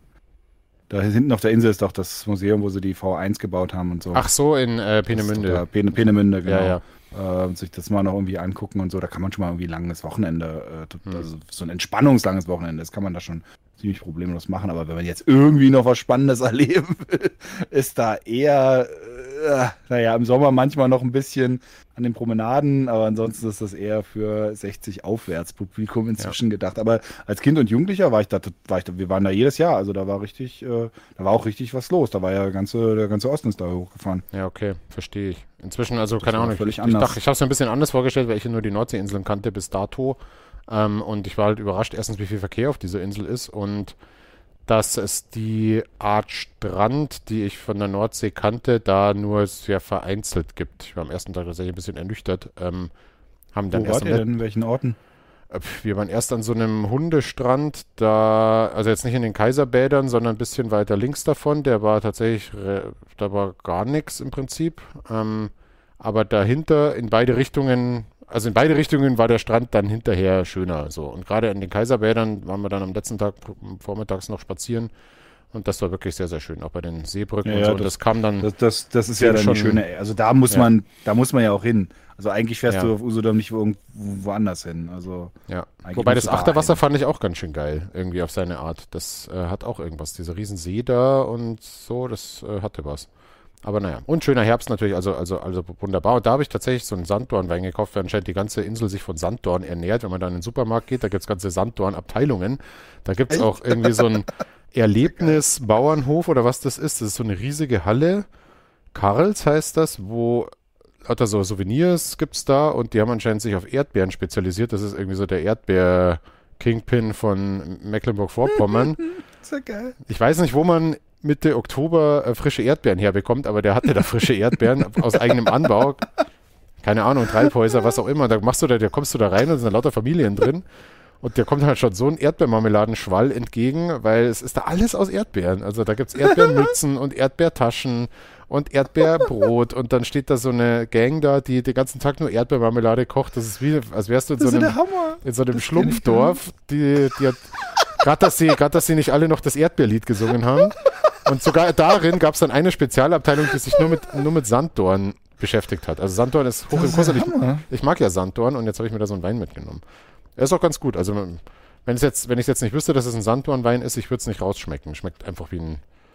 da hinten auf der Insel ist doch das Museum, wo sie die V eins gebaut haben und so. Ach so, in äh, Peenemünde. Peen, Peenemünde, genau. Ja, ja. Äh, sich das mal noch irgendwie angucken und so, da kann man schon mal irgendwie ein langes Wochenende, äh, hm. also so ein entspannungslanges Wochenende, das kann man da schon ziemlich problemlos machen, aber wenn man jetzt irgendwie noch was Spannendes erleben will, ist da eher, äh, naja, im Sommer manchmal noch ein bisschen an den Promenaden, aber ansonsten ist das eher für sechzig aufwärts Publikum inzwischen ja. gedacht. Aber als Kind und Jugendlicher war ich da, war ich da, wir waren da jedes Jahr, also da war richtig, äh, da war auch richtig was los, da war ja der ganze, der ganze Osten ist da hochgefahren. Ja, okay, verstehe ich. Inzwischen, also keine Ahnung, völlig ich, anders. ich, dachte, ich habe es mir ein bisschen anders vorgestellt, weil ich ja nur die Nordseeinseln kannte bis dato. Ähm, und ich war halt überrascht, erstens, wie viel Verkehr auf dieser Insel ist und dass es die Art Strand, die ich von der Nordsee kannte, da nur sehr vereinzelt gibt. Ich war am ersten Tag tatsächlich ein bisschen ernüchtert. Ähm, haben dann Wo erst wart ihr denn? In welchen Orten? Wir waren erst an so einem Hundestrand, da, also jetzt nicht in den Kaiserbädern, sondern ein bisschen weiter links davon. Der war tatsächlich, da war gar nichts im Prinzip. Ähm, aber dahinter in beide Richtungen, also in beide Richtungen war der Strand dann hinterher schöner. So. Und gerade in den Kaiserbädern waren wir dann am letzten Tag vormittags noch spazieren. Und das war wirklich sehr, sehr schön, auch bei den Seebrücken ja, und so. Das, und das kam dann. Das, das, das ist ja dann schon schöne. Also da muss ja. man, da muss man ja auch hin. Also eigentlich fährst ja. du auf Usedom nicht irgendwo woanders hin. Also ja. Wobei das Achterwasser fand ich auch ganz schön geil, irgendwie auf seine Art. Das äh, hat auch irgendwas. Dieser Riesensee da und so, das äh, hatte was. Aber naja, und schöner Herbst natürlich, also, also, also wunderbar. Und da habe ich tatsächlich so einen Sanddornwein gekauft, weil anscheinend die ganze Insel sich von Sanddorn ernährt. Wenn man da in den Supermarkt geht, da gibt es ganze Sanddorn-Abteilungen. Da gibt es auch irgendwie so ein Erlebnis-Bauernhof oder was das ist. Das ist so eine riesige Halle. Karls heißt das, wo lauter so Souvenirs gibt es da und die haben anscheinend sich auf Erdbeeren spezialisiert. Das ist irgendwie so der Erdbeer-Kingpin von Mecklenburg-Vorpommern. So geil. Ich weiß nicht, wo man Mitte Oktober äh, frische Erdbeeren herbekommt, aber der hatte da frische Erdbeeren aus eigenem Anbau. Keine Ahnung, Treibhäuser, was auch immer. Da machst du da, da kommst du da rein und sind da lauter Familien drin. Und der kommt halt schon so ein Erdbeermarmeladenschwall entgegen, weil es ist da alles aus Erdbeeren. Also da gibt es Erdbeermützen und Erdbeertaschen und Erdbeerbrot und dann steht da so eine Gang da, die den ganzen Tag nur Erdbeermarmelade kocht. Das ist wie, als wärst du in so einem, in so einem Schlumpfdorf. Die, die hat, gerade dass sie, gerade dass sie nicht alle noch das Erdbeerlied gesungen haben. Und sogar darin gab es dann eine Spezialabteilung, die sich nur mit, nur mit Sanddorn beschäftigt hat. Also Sanddorn ist hoch im Kurs. Ich, ich mag ja Sanddorn und jetzt habe ich mir da so einen Wein mitgenommen. Er ist auch ganz gut. Also wenn es jetzt, wenn ich jetzt nicht wüsste, dass es ein Sanddornwein ist, ich würde es nicht rausschmecken. Schmeckt einfach wie ein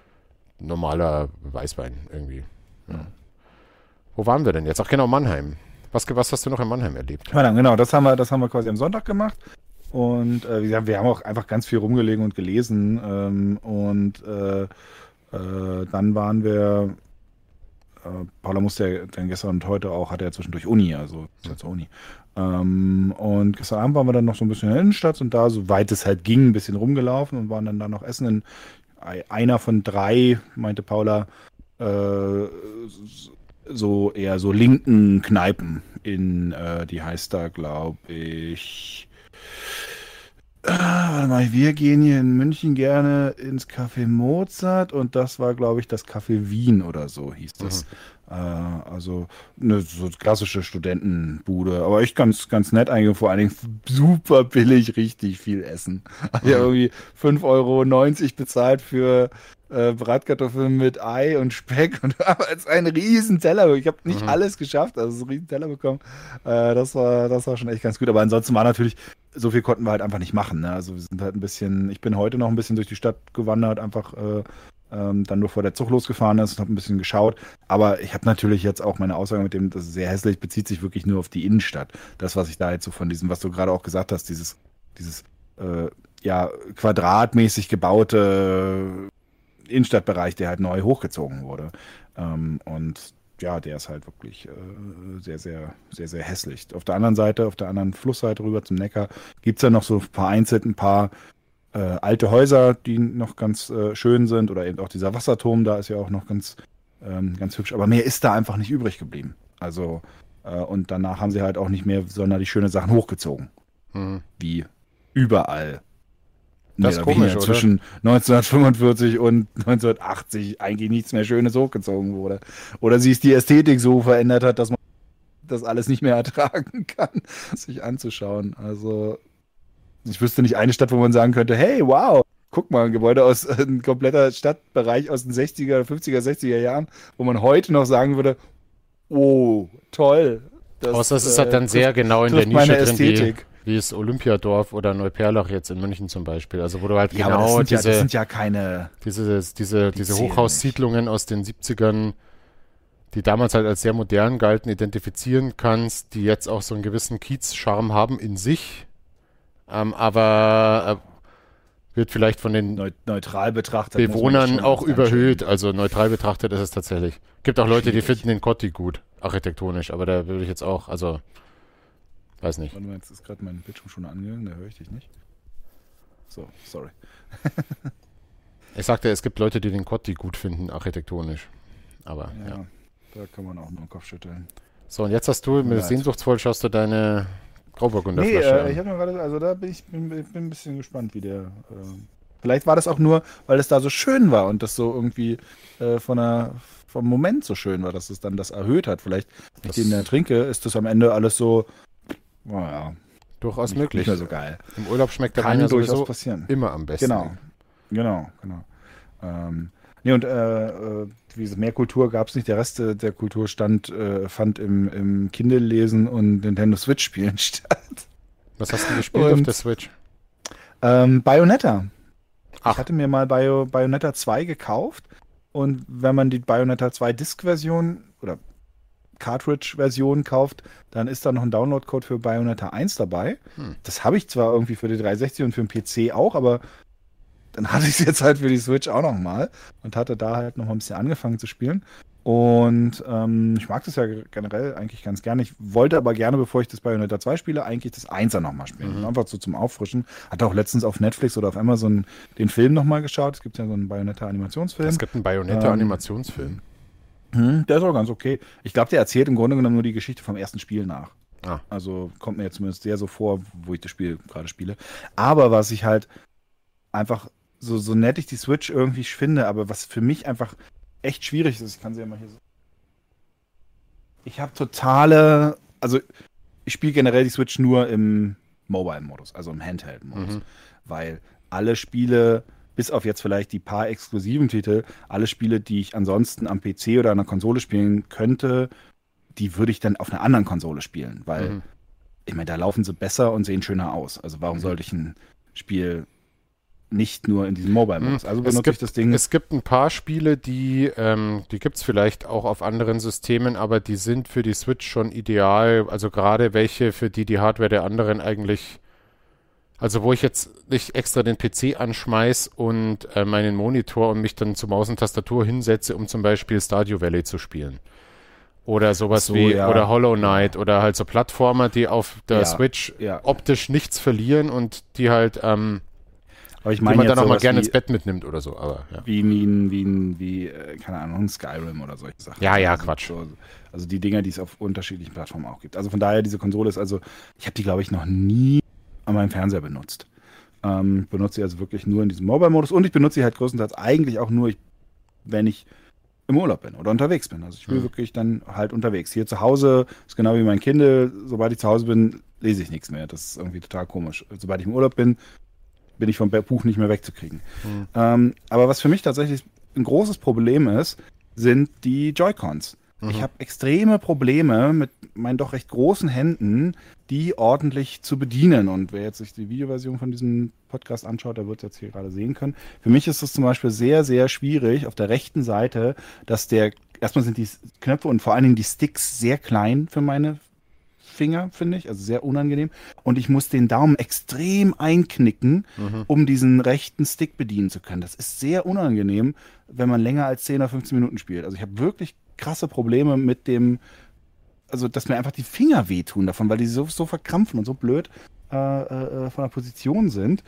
normaler Weißwein irgendwie. Ja. Wo waren wir denn jetzt? Ach genau, Mannheim. Was, was hast du noch in Mannheim erlebt? Ja, genau, das haben wir, das haben wir quasi am Sonntag gemacht. Und äh, wir, haben, wir haben auch einfach ganz viel rumgelegen und gelesen. Ähm, und äh, äh, dann waren wir, äh, Paula musste ja dann gestern und heute auch, hatte ja zwischendurch Uni, also ja. zur Uni. Ähm, und gestern Abend waren wir dann noch so ein bisschen in der Innenstadt und da, soweit es halt ging, ein bisschen rumgelaufen und waren dann da noch essen. In einer von drei, meinte Paula, äh, so eher so linken Kneipen in, äh, die heißt da, glaube ich, äh, warte mal, wir gehen hier in München gerne ins Café Mozart und das war, glaube ich, das Café Wien oder so hieß das. Mhm. Äh, also eine so klassische Studentenbude, aber echt ganz, ganz nett eigentlich, vor allen Dingen super billig, richtig viel Essen. Also mhm. ja, irgendwie fünf Euro neunzig bezahlt für äh, Bratkartoffeln mit Ei und Speck und als ein riesen Teller. Ich habe nicht mhm. alles geschafft, also so einen riesen Teller bekommen. Äh, das war, das war schon echt ganz gut. Aber ansonsten war natürlich, so viel konnten wir halt einfach nicht machen. Ne? Also wir sind halt ein bisschen, ich bin heute noch ein bisschen durch die Stadt gewandert, einfach äh, ähm, dann nur vor der Zug losgefahren ist und habe ein bisschen geschaut. Aber ich habe natürlich jetzt auch meine Aussage mit dem, das ist sehr hässlich, bezieht sich wirklich nur auf die Innenstadt. Das, was ich da jetzt so von diesem, was du gerade auch gesagt hast, dieses, dieses äh, ja, quadratmäßig gebaute Innenstadtbereich, der halt neu hochgezogen wurde. Ähm, und ja, der ist halt wirklich äh, sehr, sehr, sehr, sehr hässlich. Auf der anderen Seite, auf der anderen Flussseite rüber zum Neckar, gibt es ja noch so vereinzelt ein paar äh, alte Häuser, die noch ganz äh, schön sind. Oder eben auch dieser Wasserturm, da ist ja auch noch ganz, ähm, ganz hübsch. Aber mehr ist da einfach nicht übrig geblieben. Also, äh, und danach haben sie halt auch nicht mehr sonderlich schöne Sachen hochgezogen. Mhm. Wie überall. Das ist komisch, oder? Zwischen neunzehnhundertfünfundvierzig und neunzehnhundertachtzig eigentlich nichts mehr Schönes hochgezogen wurde. Oder sie es die Ästhetik so verändert hat, dass man das alles nicht mehr ertragen kann, sich anzuschauen. Also ich wüsste nicht eine Stadt, wo man sagen könnte, hey, wow, guck mal, ein Gebäude aus, ein kompletter Stadtbereich aus den sechziger, fünfziger, sechziger Jahren, wo man heute noch sagen würde, oh, toll. Das, Außer es ist halt dann äh, sehr genau in der Nische drin, wie, wie es Olympiadorf oder Neuperlach jetzt in München zum Beispiel. Also wo du halt ja, genau das sind diese, ja, das sind ja keine diese, diese, die diese Hochhaussiedlungen aus den siebzigern, die damals halt als sehr modern galten, identifizieren kannst, die jetzt auch so einen gewissen Kiez-Charme haben in sich, ähm, aber äh, wird vielleicht von den Neu- neutral betrachtet Bewohnern auch überhöht. Also neutral betrachtet ist es tatsächlich. Gibt auch Leute, die finden den Kotti gut, architektonisch, aber da würde ich jetzt auch, also weiß nicht. Warte mal, jetzt ist gerade mein Bildschirm schon angegangen, da höre ich dich nicht. So, sorry. Ich sagte, es gibt Leute, die den Kotti gut finden, architектonisch. Aber ja, ja. Da kann man auch nur den Kopf schütteln. So, und jetzt hast du, mit sehnsuchtsvoll schaust du deine Grauburgunderflasche nee, äh, an. ich habe mir gerade, also da bin ich bin, bin ein bisschen gespannt, wie der, äh, vielleicht war das auch nur, weil es da so schön war und das so irgendwie äh, von der, vom Moment so schön war, dass es dann das erhöht hat. Vielleicht, wenn ich den da trinke, ist das am Ende alles so, naja. Durchaus nicht, möglich. Nicht mehr so geil. Im Urlaub schmeckt der Kann Wein ja durchaus sowieso passieren. Immer am besten. Genau, genau, genau. Ähm, nee, und äh, äh, wie gesagt, mehr Kultur gab es nicht. Der Rest der Kultur stand, äh, fand im, im Kindle-Lesen und Nintendo Switch-Spielen statt. Was hast du gespielt und, auf der Switch? Ähm, Bayonetta. Ach. Ich hatte mir mal Bayo, Bayonetta zwei gekauft und wenn man die Bayonetta zwei Disk-Version oder Cartridge-Version kauft, dann ist da noch ein Download-Code für Bayonetta eins dabei. Hm. Das habe ich zwar irgendwie für die dreihundertsechzig und für den P C auch, aber dann hatte ich es jetzt halt für die Switch auch nochmal und hatte da halt noch mal ein bisschen angefangen zu spielen. Und ähm, ich mag das ja generell eigentlich ganz gerne. Ich wollte aber gerne, bevor ich das Bayonetta zwei spiele, eigentlich das Einser nochmal spielen. Mhm. Einfach so zum Auffrischen. Hatte auch letztens auf Netflix oder auf Amazon den Film nochmal geschaut. Es gibt ja so einen Bayonetta-Animationsfilm. Es gibt einen Bayonetta-Animationsfilm. Ähm, der ist auch ganz okay. Ich glaube, der erzählt im Grunde genommen nur die Geschichte vom ersten Spiel nach. Ah. Also kommt mir jetzt zumindest sehr so vor, wo ich das Spiel gerade spiele. Aber was ich halt einfach so, so nett ich die Switch irgendwie finde, aber was für mich einfach echt schwierig ist, ich kann sie ja mal hier so. Ich habe totale, also ich spiele generell die Switch nur im Mobile-Modus, also im Handheld-Modus, mhm. weil alle Spiele, bis auf jetzt vielleicht die paar exklusiven Titel, alle Spiele, die ich ansonsten am P C oder an einer Konsole spielen könnte, die würde ich dann auf einer anderen Konsole spielen, weil mhm. ich meine, da laufen sie besser und sehen schöner aus. Also warum mhm. sollte ich ein Spiel nicht nur in diesem Mobile-Modus. Also benutze gibt, ich das Ding. Es gibt ein paar Spiele, die, ähm, die gibt es vielleicht auch auf anderen Systemen, aber die sind für die Switch schon ideal. Also gerade welche, für die die Hardware der anderen eigentlich, also wo ich jetzt nicht extra den P C anschmeiß und äh, meinen Monitor und mich dann zu Maus und Tastatur hinsetze, um zum Beispiel Stardew Valley zu spielen. Oder sowas so, wie, ja. oder Hollow Knight oder halt so Plattformer, die auf der ja, Switch ja. optisch nichts verlieren und die halt, ähm, aber ich meine, die man dann auch mal gerne ins Bett mitnimmt oder so. Aber, ja. Wie, wie, wie, wie, äh, keine Ahnung, Skyrim oder solche Sachen. Ja, ja, also Quatsch. So, also die Dinger, die es auf unterschiedlichen Plattformen auch gibt. Also von daher, diese Konsole ist also, ich habe die, glaube ich, noch nie an meinem Fernseher benutzt. Ähm, benutze sie also wirklich nur in diesem Mobile-Modus und ich benutze sie halt größtenteils eigentlich auch nur, ich, wenn ich im Urlaub bin oder unterwegs bin. Also ich bin mhm. wirklich dann halt unterwegs. Hier zu Hause ist genau wie mein Kindle. Sobald ich zu Hause bin, lese ich nichts mehr. Das ist irgendwie total komisch. Sobald ich im Urlaub bin, bin ich vom Buch nicht mehr wegzukriegen. Mhm. Ähm, aber was für mich tatsächlich ein großes Problem ist, sind die Joy-Cons. Mhm. Ich habe extreme Probleme mit meinen doch recht großen Händen, die ordentlich zu bedienen. Und wer jetzt sich die Videoversion von diesem Podcast anschaut, der wird es jetzt hier gerade sehen können. Für mich ist es zum Beispiel sehr, sehr schwierig auf der rechten Seite, dass der, erstmal sind die Knöpfe und vor allen Dingen die Sticks sehr klein für meine Finger, finde ich, also sehr unangenehm. Und ich muss den Daumen extrem einknicken, mhm. um diesen rechten Stick bedienen zu können. Das ist sehr unangenehm, wenn man länger als zehn oder fünfzehn Minuten spielt. Also ich habe wirklich krasse Probleme mit dem, also dass mir einfach die Finger wehtun davon, weil die so, so verkrampfen und so blöd äh, äh, von der Position sind.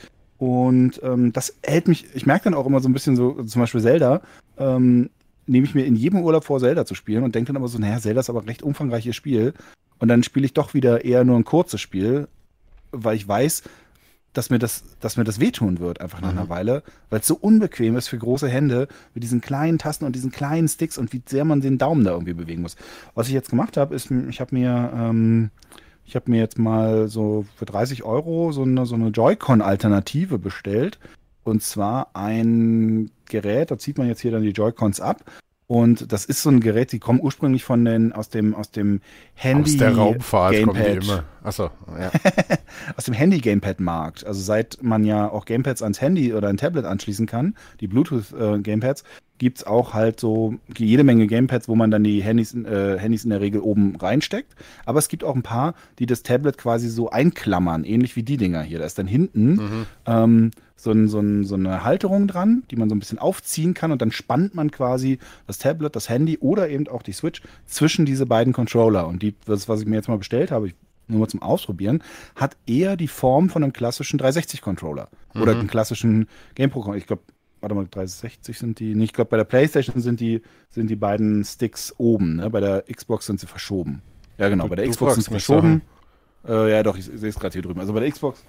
Und ähm, das hält mich, ich merke dann auch immer so ein bisschen so, zum Beispiel Zelda, ähm, nehme ich mir in jedem Urlaub vor, Zelda zu spielen und denke dann aber so, naja, Zelda ist aber ein recht umfangreiches Spiel. Und dann spiele ich doch wieder eher nur ein kurzes Spiel, weil ich weiß, dass mir das, dass mir das wehtun wird, einfach nach Mhm. einer Weile, weil es so unbequem ist für große Hände, mit diesen kleinen Tasten und diesen kleinen Sticks und wie sehr man den Daumen da irgendwie bewegen muss. Was ich jetzt gemacht habe, ist, ich habe mir, ähm, ich habe mir jetzt mal so für dreißig Euro so eine, so eine Joy-Con-Alternative bestellt. Und zwar ein Gerät, da zieht man jetzt hier dann die Joy-Cons ab. Und das ist so ein Gerät, die kommen ursprünglich von den, aus dem, aus dem Handy. Aus der Raumfahrt kommen die Gamepad. immer. Achso, ja. Aus dem Handy-Gamepad-Markt. Also seit man ja auch Gamepads ans Handy oder ein Tablet anschließen kann, die Bluetooth-Gamepads, gibt es auch halt so jede Menge Gamepads, wo man dann die Handys, äh, Handys in der Regel oben reinsteckt. Aber es gibt auch ein paar, die das Tablet quasi so einklammern, ähnlich wie die Dinger hier. Da ist dann hinten Mhm. ähm, so, ein, so, ein, so eine Halterung dran, die man so ein bisschen aufziehen kann und dann spannt man quasi das Tablet, das Handy oder eben auch die Switch zwischen diese beiden Controller. Und die, das, was ich mir jetzt mal bestellt habe, ich, nur mal zum Ausprobieren, hat eher die Form von einem klassischen dreihundertsechzig-Controller oder Mhm. einem klassischen GamePro-Controller. Ich glaube, warte mal, dreihundertsechzig sind die, nee, ich glaube, bei der PlayStation sind die, sind die beiden Sticks oben, ne? Bei der Xbox sind sie verschoben. Ja, genau, Du- bei der du Xbox sind fragst sie mich verschoben. Äh, ja, doch, ich, ich sehe es gerade hier drüben. Also bei der Xbox.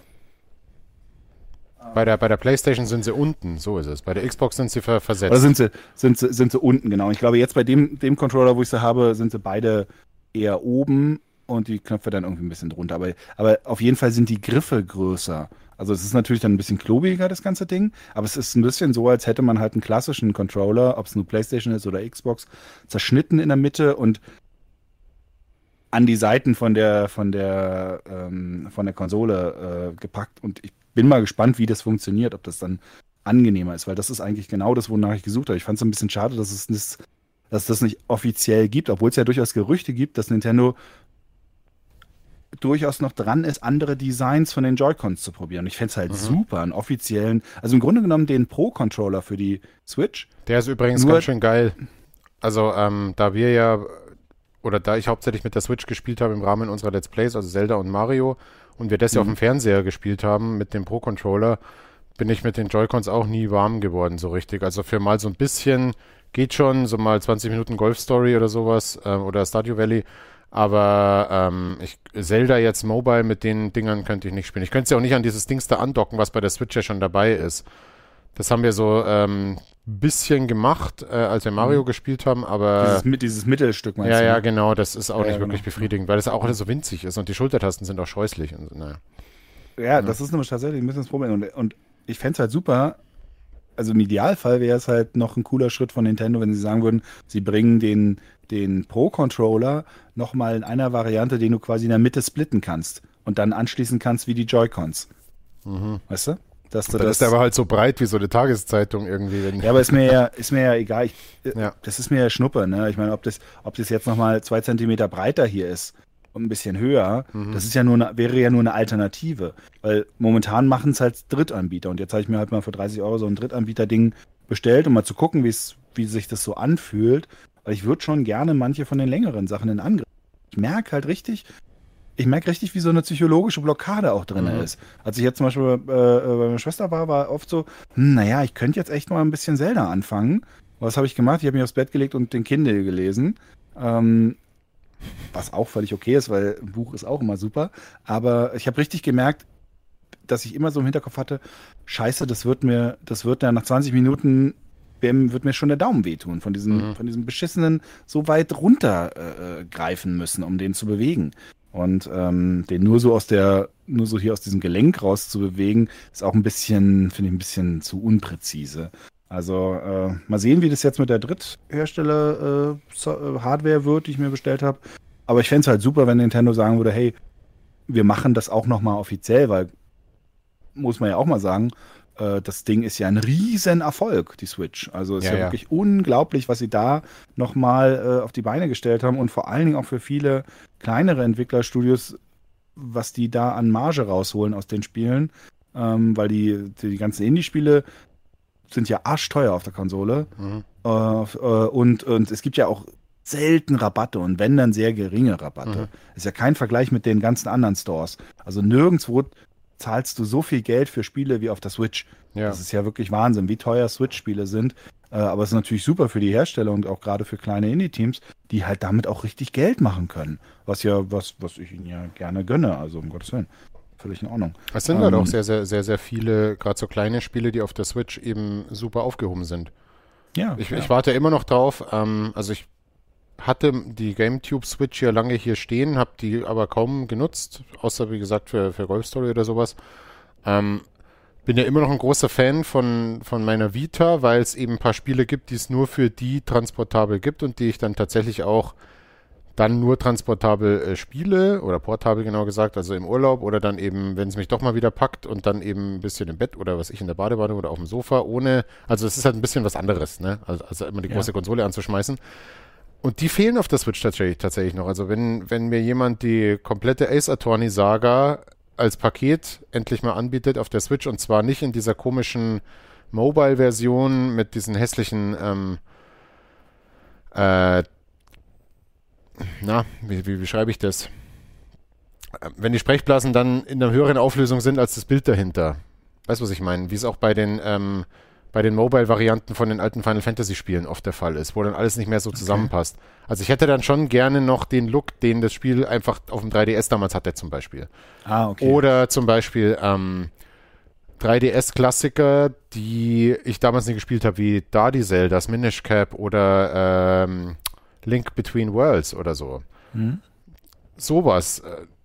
Bei der, bei der PlayStation sind sie unten, so ist es. Bei der Xbox sind sie ver versetzt. Oder sind sie, sind sie, sind sie unten, genau. Und ich glaube, jetzt bei dem, dem Controller, wo ich sie habe, sind sie beide eher oben und die Knöpfe dann irgendwie ein bisschen drunter. Aber, aber auf jeden Fall sind die Griffe größer. Also es ist natürlich dann ein bisschen klobiger, das ganze Ding, aber es ist ein bisschen so, als hätte man halt einen klassischen Controller, ob es nur PlayStation ist oder Xbox, zerschnitten in der Mitte und an die Seiten von der, von der, ähm, von der Konsole äh, gepackt. Und ich bin mal gespannt, wie das funktioniert, ob das dann angenehmer ist, weil das ist eigentlich genau das, wonach ich gesucht habe. Ich fand es ein bisschen schade, dass es das, dass das nicht offiziell gibt, obwohl es ja durchaus Gerüchte gibt, dass Nintendo durchaus noch dran ist, andere Designs von den Joy-Cons zu probieren. Und ich fände es halt Mhm. super, einen offiziellen, also im Grunde genommen den Pro-Controller für die Switch. Der ist übrigens Nur- ganz schön geil. Also, ähm, da wir ja, oder da ich hauptsächlich mit der Switch gespielt habe im Rahmen unserer Let's Plays, also Zelda und Mario, und wir das ja auf Mhm. dem Fernseher gespielt haben mit dem Pro-Controller, bin ich mit den Joy-Cons auch nie warm geworden, so richtig. Also für mal so ein bisschen geht schon, so mal zwanzig Minuten Golf-Story oder sowas, ähm, oder Stardew Valley. Aber ähm, ich, Zelda jetzt Mobile mit den Dingern könnte ich nicht spielen. Ich könnte es ja auch nicht an dieses Dings da andocken, was bei der Switch ja schon dabei ist. Das haben wir so ein ähm, bisschen gemacht, äh, als wir Mario Mhm. gespielt haben, aber Dieses, mit- dieses Mittelstück meinst ja, du? ja, ne? genau, das ist auch Ja, nicht wirklich genau. befriedigend, weil das auch alles so winzig ist und die Schultertasten sind auch scheußlich. Und, so, naja. Ja, das ist nämlich tatsächlich ein bisschen das Problem. Und, und ich fände es halt super, also im Idealfall wäre es halt noch ein cooler Schritt von Nintendo, wenn sie sagen würden, sie bringen den, den Pro-Controller nochmal in einer Variante, den du quasi in der Mitte splitten kannst und dann anschließen kannst wie die Joy-Cons. Mhm. Weißt du? Dass du Dann das, ist der aber halt so breit wie so eine Tageszeitung irgendwie. Wenn ja, aber ist mir ja, ist mir ja egal. Ich, äh, Ja. Das ist mir ja Schnuppe, ne? Ich meine, ob das, ob das jetzt nochmal zwei Zentimeter breiter hier ist und ein bisschen höher, Mhm. das ist ja nur eine, wäre ja nur eine Alternative. Weil momentan machen es halt Drittanbieter. Und jetzt habe ich mir halt mal für dreißig Euro so ein Drittanbieter-Ding bestellt, um mal zu gucken, wie's, wie sich das so anfühlt. Weil ich würde schon gerne manche von den längeren Sachen in Angriff. Ich merke halt richtig, ich merke richtig, wie so eine psychologische Blockade auch drin Mhm. ist. Als ich jetzt zum Beispiel äh, bei meiner Schwester war, war oft so, hm, naja, ich könnte jetzt echt mal ein bisschen Zelda anfangen. Was habe ich gemacht? Ich habe mich aufs Bett gelegt und den Kindle gelesen. Ähm, was auch völlig okay ist, weil ein Buch ist auch immer super. Aber ich habe richtig gemerkt, dass ich immer so im Hinterkopf hatte, scheiße, das wird mir, das wird ja nach zwanzig Minuten, wem- wird mir schon der Daumen wehtun, von diesem, Mhm. von diesem beschissenen so weit runter äh, greifen müssen, um den zu bewegen. Und ähm, den nur so aus der, nur so hier aus diesem Gelenk raus zu bewegen, ist auch ein bisschen, finde ich, ein bisschen zu unpräzise. Also äh, mal sehen, wie das jetzt mit der Dritthersteller äh, so, äh, Hardware wird, die ich mir bestellt habe. Aber ich fände es halt super, wenn Nintendo sagen würde, hey, wir machen das auch nochmal offiziell, weil, muss man ja auch mal sagen, äh, das Ding ist ja ein riesen Erfolg, die Switch. Also es ist Ja, ja, ja. wirklich unglaublich, was sie da nochmal äh, auf die Beine gestellt haben und vor allen Dingen auch für viele kleinere Entwicklerstudios, was die da an Marge rausholen aus den Spielen, ähm, weil die, die ganzen Indie-Spiele sind ja arschteuer auf der Konsole. Mhm. Äh, äh, und, und es gibt ja auch selten Rabatte und wenn dann sehr geringe Rabatte. Mhm. Ist ja kein Vergleich mit den ganzen anderen Stores. Also nirgendwo zahlst du so viel Geld für Spiele wie auf der Switch. Ja. Das ist ja wirklich Wahnsinn, wie teuer Switch-Spiele sind. Äh, aber es ist natürlich super für die Hersteller und auch gerade für kleine Indie-Teams, die halt damit auch richtig Geld machen können. Was ja, was, was ich ihnen ja gerne gönne, also um Gottes Willen. völlig in Ordnung. Es sind ähm, halt auch sehr, sehr, sehr, sehr viele, gerade so kleine Spiele, die auf der Switch eben super aufgehoben sind. Ja. Ich, ja. ich warte immer noch drauf. Ähm, also ich hatte die GameTube-Switch ja lange hier stehen, habe die aber kaum genutzt, außer wie gesagt für, für Golf Story oder sowas. Ähm, bin ja immer noch ein großer Fan von, von meiner Vita, weil es eben ein paar Spiele gibt, die es nur für die transportabel gibt und die ich dann tatsächlich auch dann nur transportabel äh, spiele oder portabel genau gesagt, also im Urlaub oder dann eben, wenn es mich doch mal wieder packt und dann eben ein bisschen im Bett oder was ich in der Badewanne oder auf dem Sofa ohne, also es ist halt ein bisschen was anderes, ne, also, also immer die große ja. Konsole anzuschmeißen. Und die fehlen auf der Switch tatsächlich, tatsächlich noch. Also wenn, wenn mir jemand die komplette Ace Attorney Saga als Paket endlich mal anbietet auf der Switch und zwar nicht in dieser komischen Mobile-Version mit diesen hässlichen ähm, äh, na, wie, wie, wie schreibe ich das? Wenn die Sprechblasen dann in einer höheren Auflösung sind als das Bild dahinter. Weißt du, was ich meine? Wie es auch bei den, ähm, bei den Mobile-Varianten von den alten Final Fantasy-Spielen oft der Fall ist, wo dann alles nicht mehr so zusammenpasst. Okay. Also ich hätte dann schon gerne noch den Look, den das Spiel einfach auf dem drei D S damals hatte zum Beispiel. Ah, okay. Oder zum Beispiel ähm, drei D S-Klassiker, die ich damals nicht gespielt habe, wie Dardy Zeldas, Minish Cap oder ähm, Link Between Worlds oder so. Mhm. Sowas.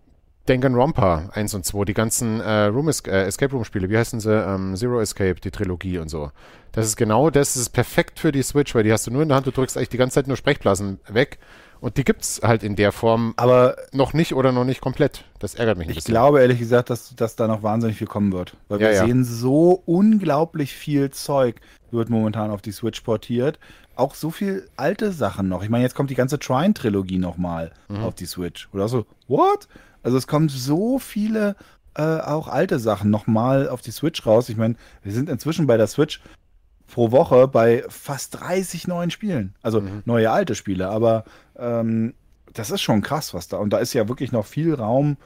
Danganronpa eins und zwei, die ganzen äh, Room es- äh, Escape Room Spiele, wie heißen sie? Ähm, Zero Escape, die Trilogie und so. Das ist genau das, das ist perfekt für die Switch, weil die hast du nur in der Hand, du drückst eigentlich die ganze Zeit nur Sprechblasen weg und die gibt's halt in der Form aber noch nicht oder noch nicht komplett. Das ärgert mich ein ich bisschen. glaube ehrlich gesagt, dass, dass da noch wahnsinnig viel kommen wird. Weil Ja, wir ja. sehen so unglaublich viel Zeug wird momentan auf die Switch portiert. Auch so viel alte Sachen noch. Ich meine, jetzt kommt die ganze Trine-Trilogie nochmal Mhm. auf die Switch. Oder so, what? Also es kommen so viele äh, auch alte Sachen nochmal auf die Switch raus. Ich meine, wir sind inzwischen bei der Switch pro Woche bei fast dreißig neuen Spielen. Also Mhm. neue alte Spiele, aber ähm, das ist schon krass, was da. Und da ist ja wirklich noch viel Raum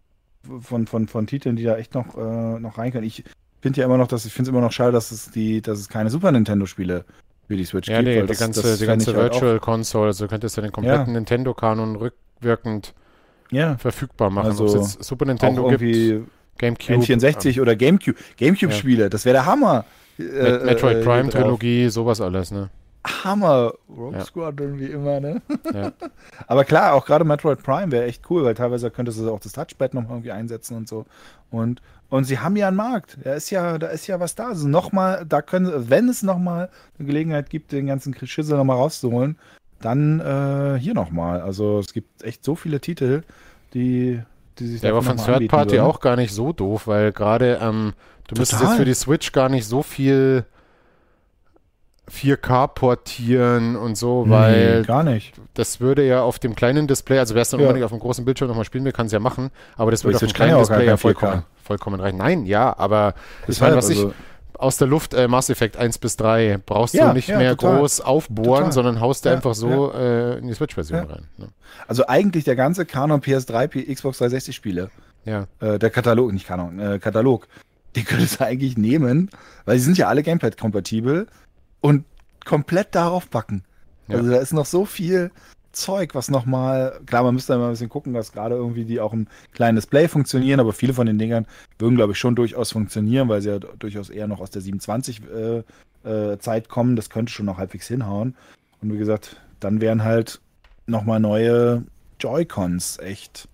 von, von, von Titeln, die da echt noch, äh, noch rein können. Ich finde ja immer noch, dass ich finde es immer noch schade, dass es die, dass es keine Super Nintendo-Spiele für die Switch Ja, gibt. nee, weil die das, ganze, das die fänd ganze ich halt Virtual auch, Console, also du könntest ja den kompletten Ja. Nintendo-Kanon rückwirkend ja, verfügbar machen. Also Ob es jetzt Super auch Nintendo gibt, irgendwie GameCube, N vierundsechzig oder Gamecube. Gamecube-Spiele, das wäre der Hammer. ähm, Äh, Met- Metroid äh, Prime hier drauf. Trilogie, sowas alles, ne? Hammer. Rogue Ja. Squadron wie immer, ne? Ja. Aber klar, auch gerade Metroid Prime wäre echt cool, weil teilweise könntest du auch das Touchpad noch irgendwie einsetzen und so. Und, und sie haben ja einen Markt. Da ist ja, da ist ja was da. Also nochmal, da können, wenn es nochmal eine Gelegenheit gibt, den ganzen Schissel nochmal rauszuholen, dann äh, hier nochmal. Also es gibt echt so viele Titel, die, die sich Der war davon von noch mal Third anbieten Party würden. auch gar nicht so doof, weil gerade ähm, du müsstest Total. jetzt für die Switch gar nicht so viel vier K portieren und so, weil Nee, gar nicht. das würde ja auf dem kleinen Display, also wer es dann Ja. unbedingt auf dem großen Bildschirm nochmal spielen will, kann es ja machen, aber das Aber würde die auf dem Switch kann kleinen ja auch gar Display ja kein vier K. vollkommen, vollkommen reichen. Nein, ja, aber ich Deshalb, meine, was ich also- aus der Luft äh, Mass Effect eins bis drei brauchst Ja, du nicht ja, mehr total. groß aufbohren, Total. sondern haust du Ja, einfach so äh, in die Switch-Version Ja. rein. Ne? Also eigentlich der ganze Kanon P S drei, P- Xbox dreihundertsechzig Spiele, Ja. äh, der Katalog, nicht Kanon, äh, Katalog, den könntest du eigentlich nehmen, weil sie sind ja alle Gamepad-kompatibel und komplett darauf packen. Ja. Also da ist noch so viel Zeug, was nochmal, klar, man müsste immer ein bisschen gucken, dass gerade irgendwie die auch im kleinen Display funktionieren, aber viele von den Dingern würden, glaube ich, schon durchaus funktionieren, weil sie ja durchaus eher noch aus der siebenundzwanzig äh, äh, Zeit kommen. Das könnte schon noch halbwegs hinhauen. Und wie gesagt, dann wären halt nochmal neue Joy-Cons echt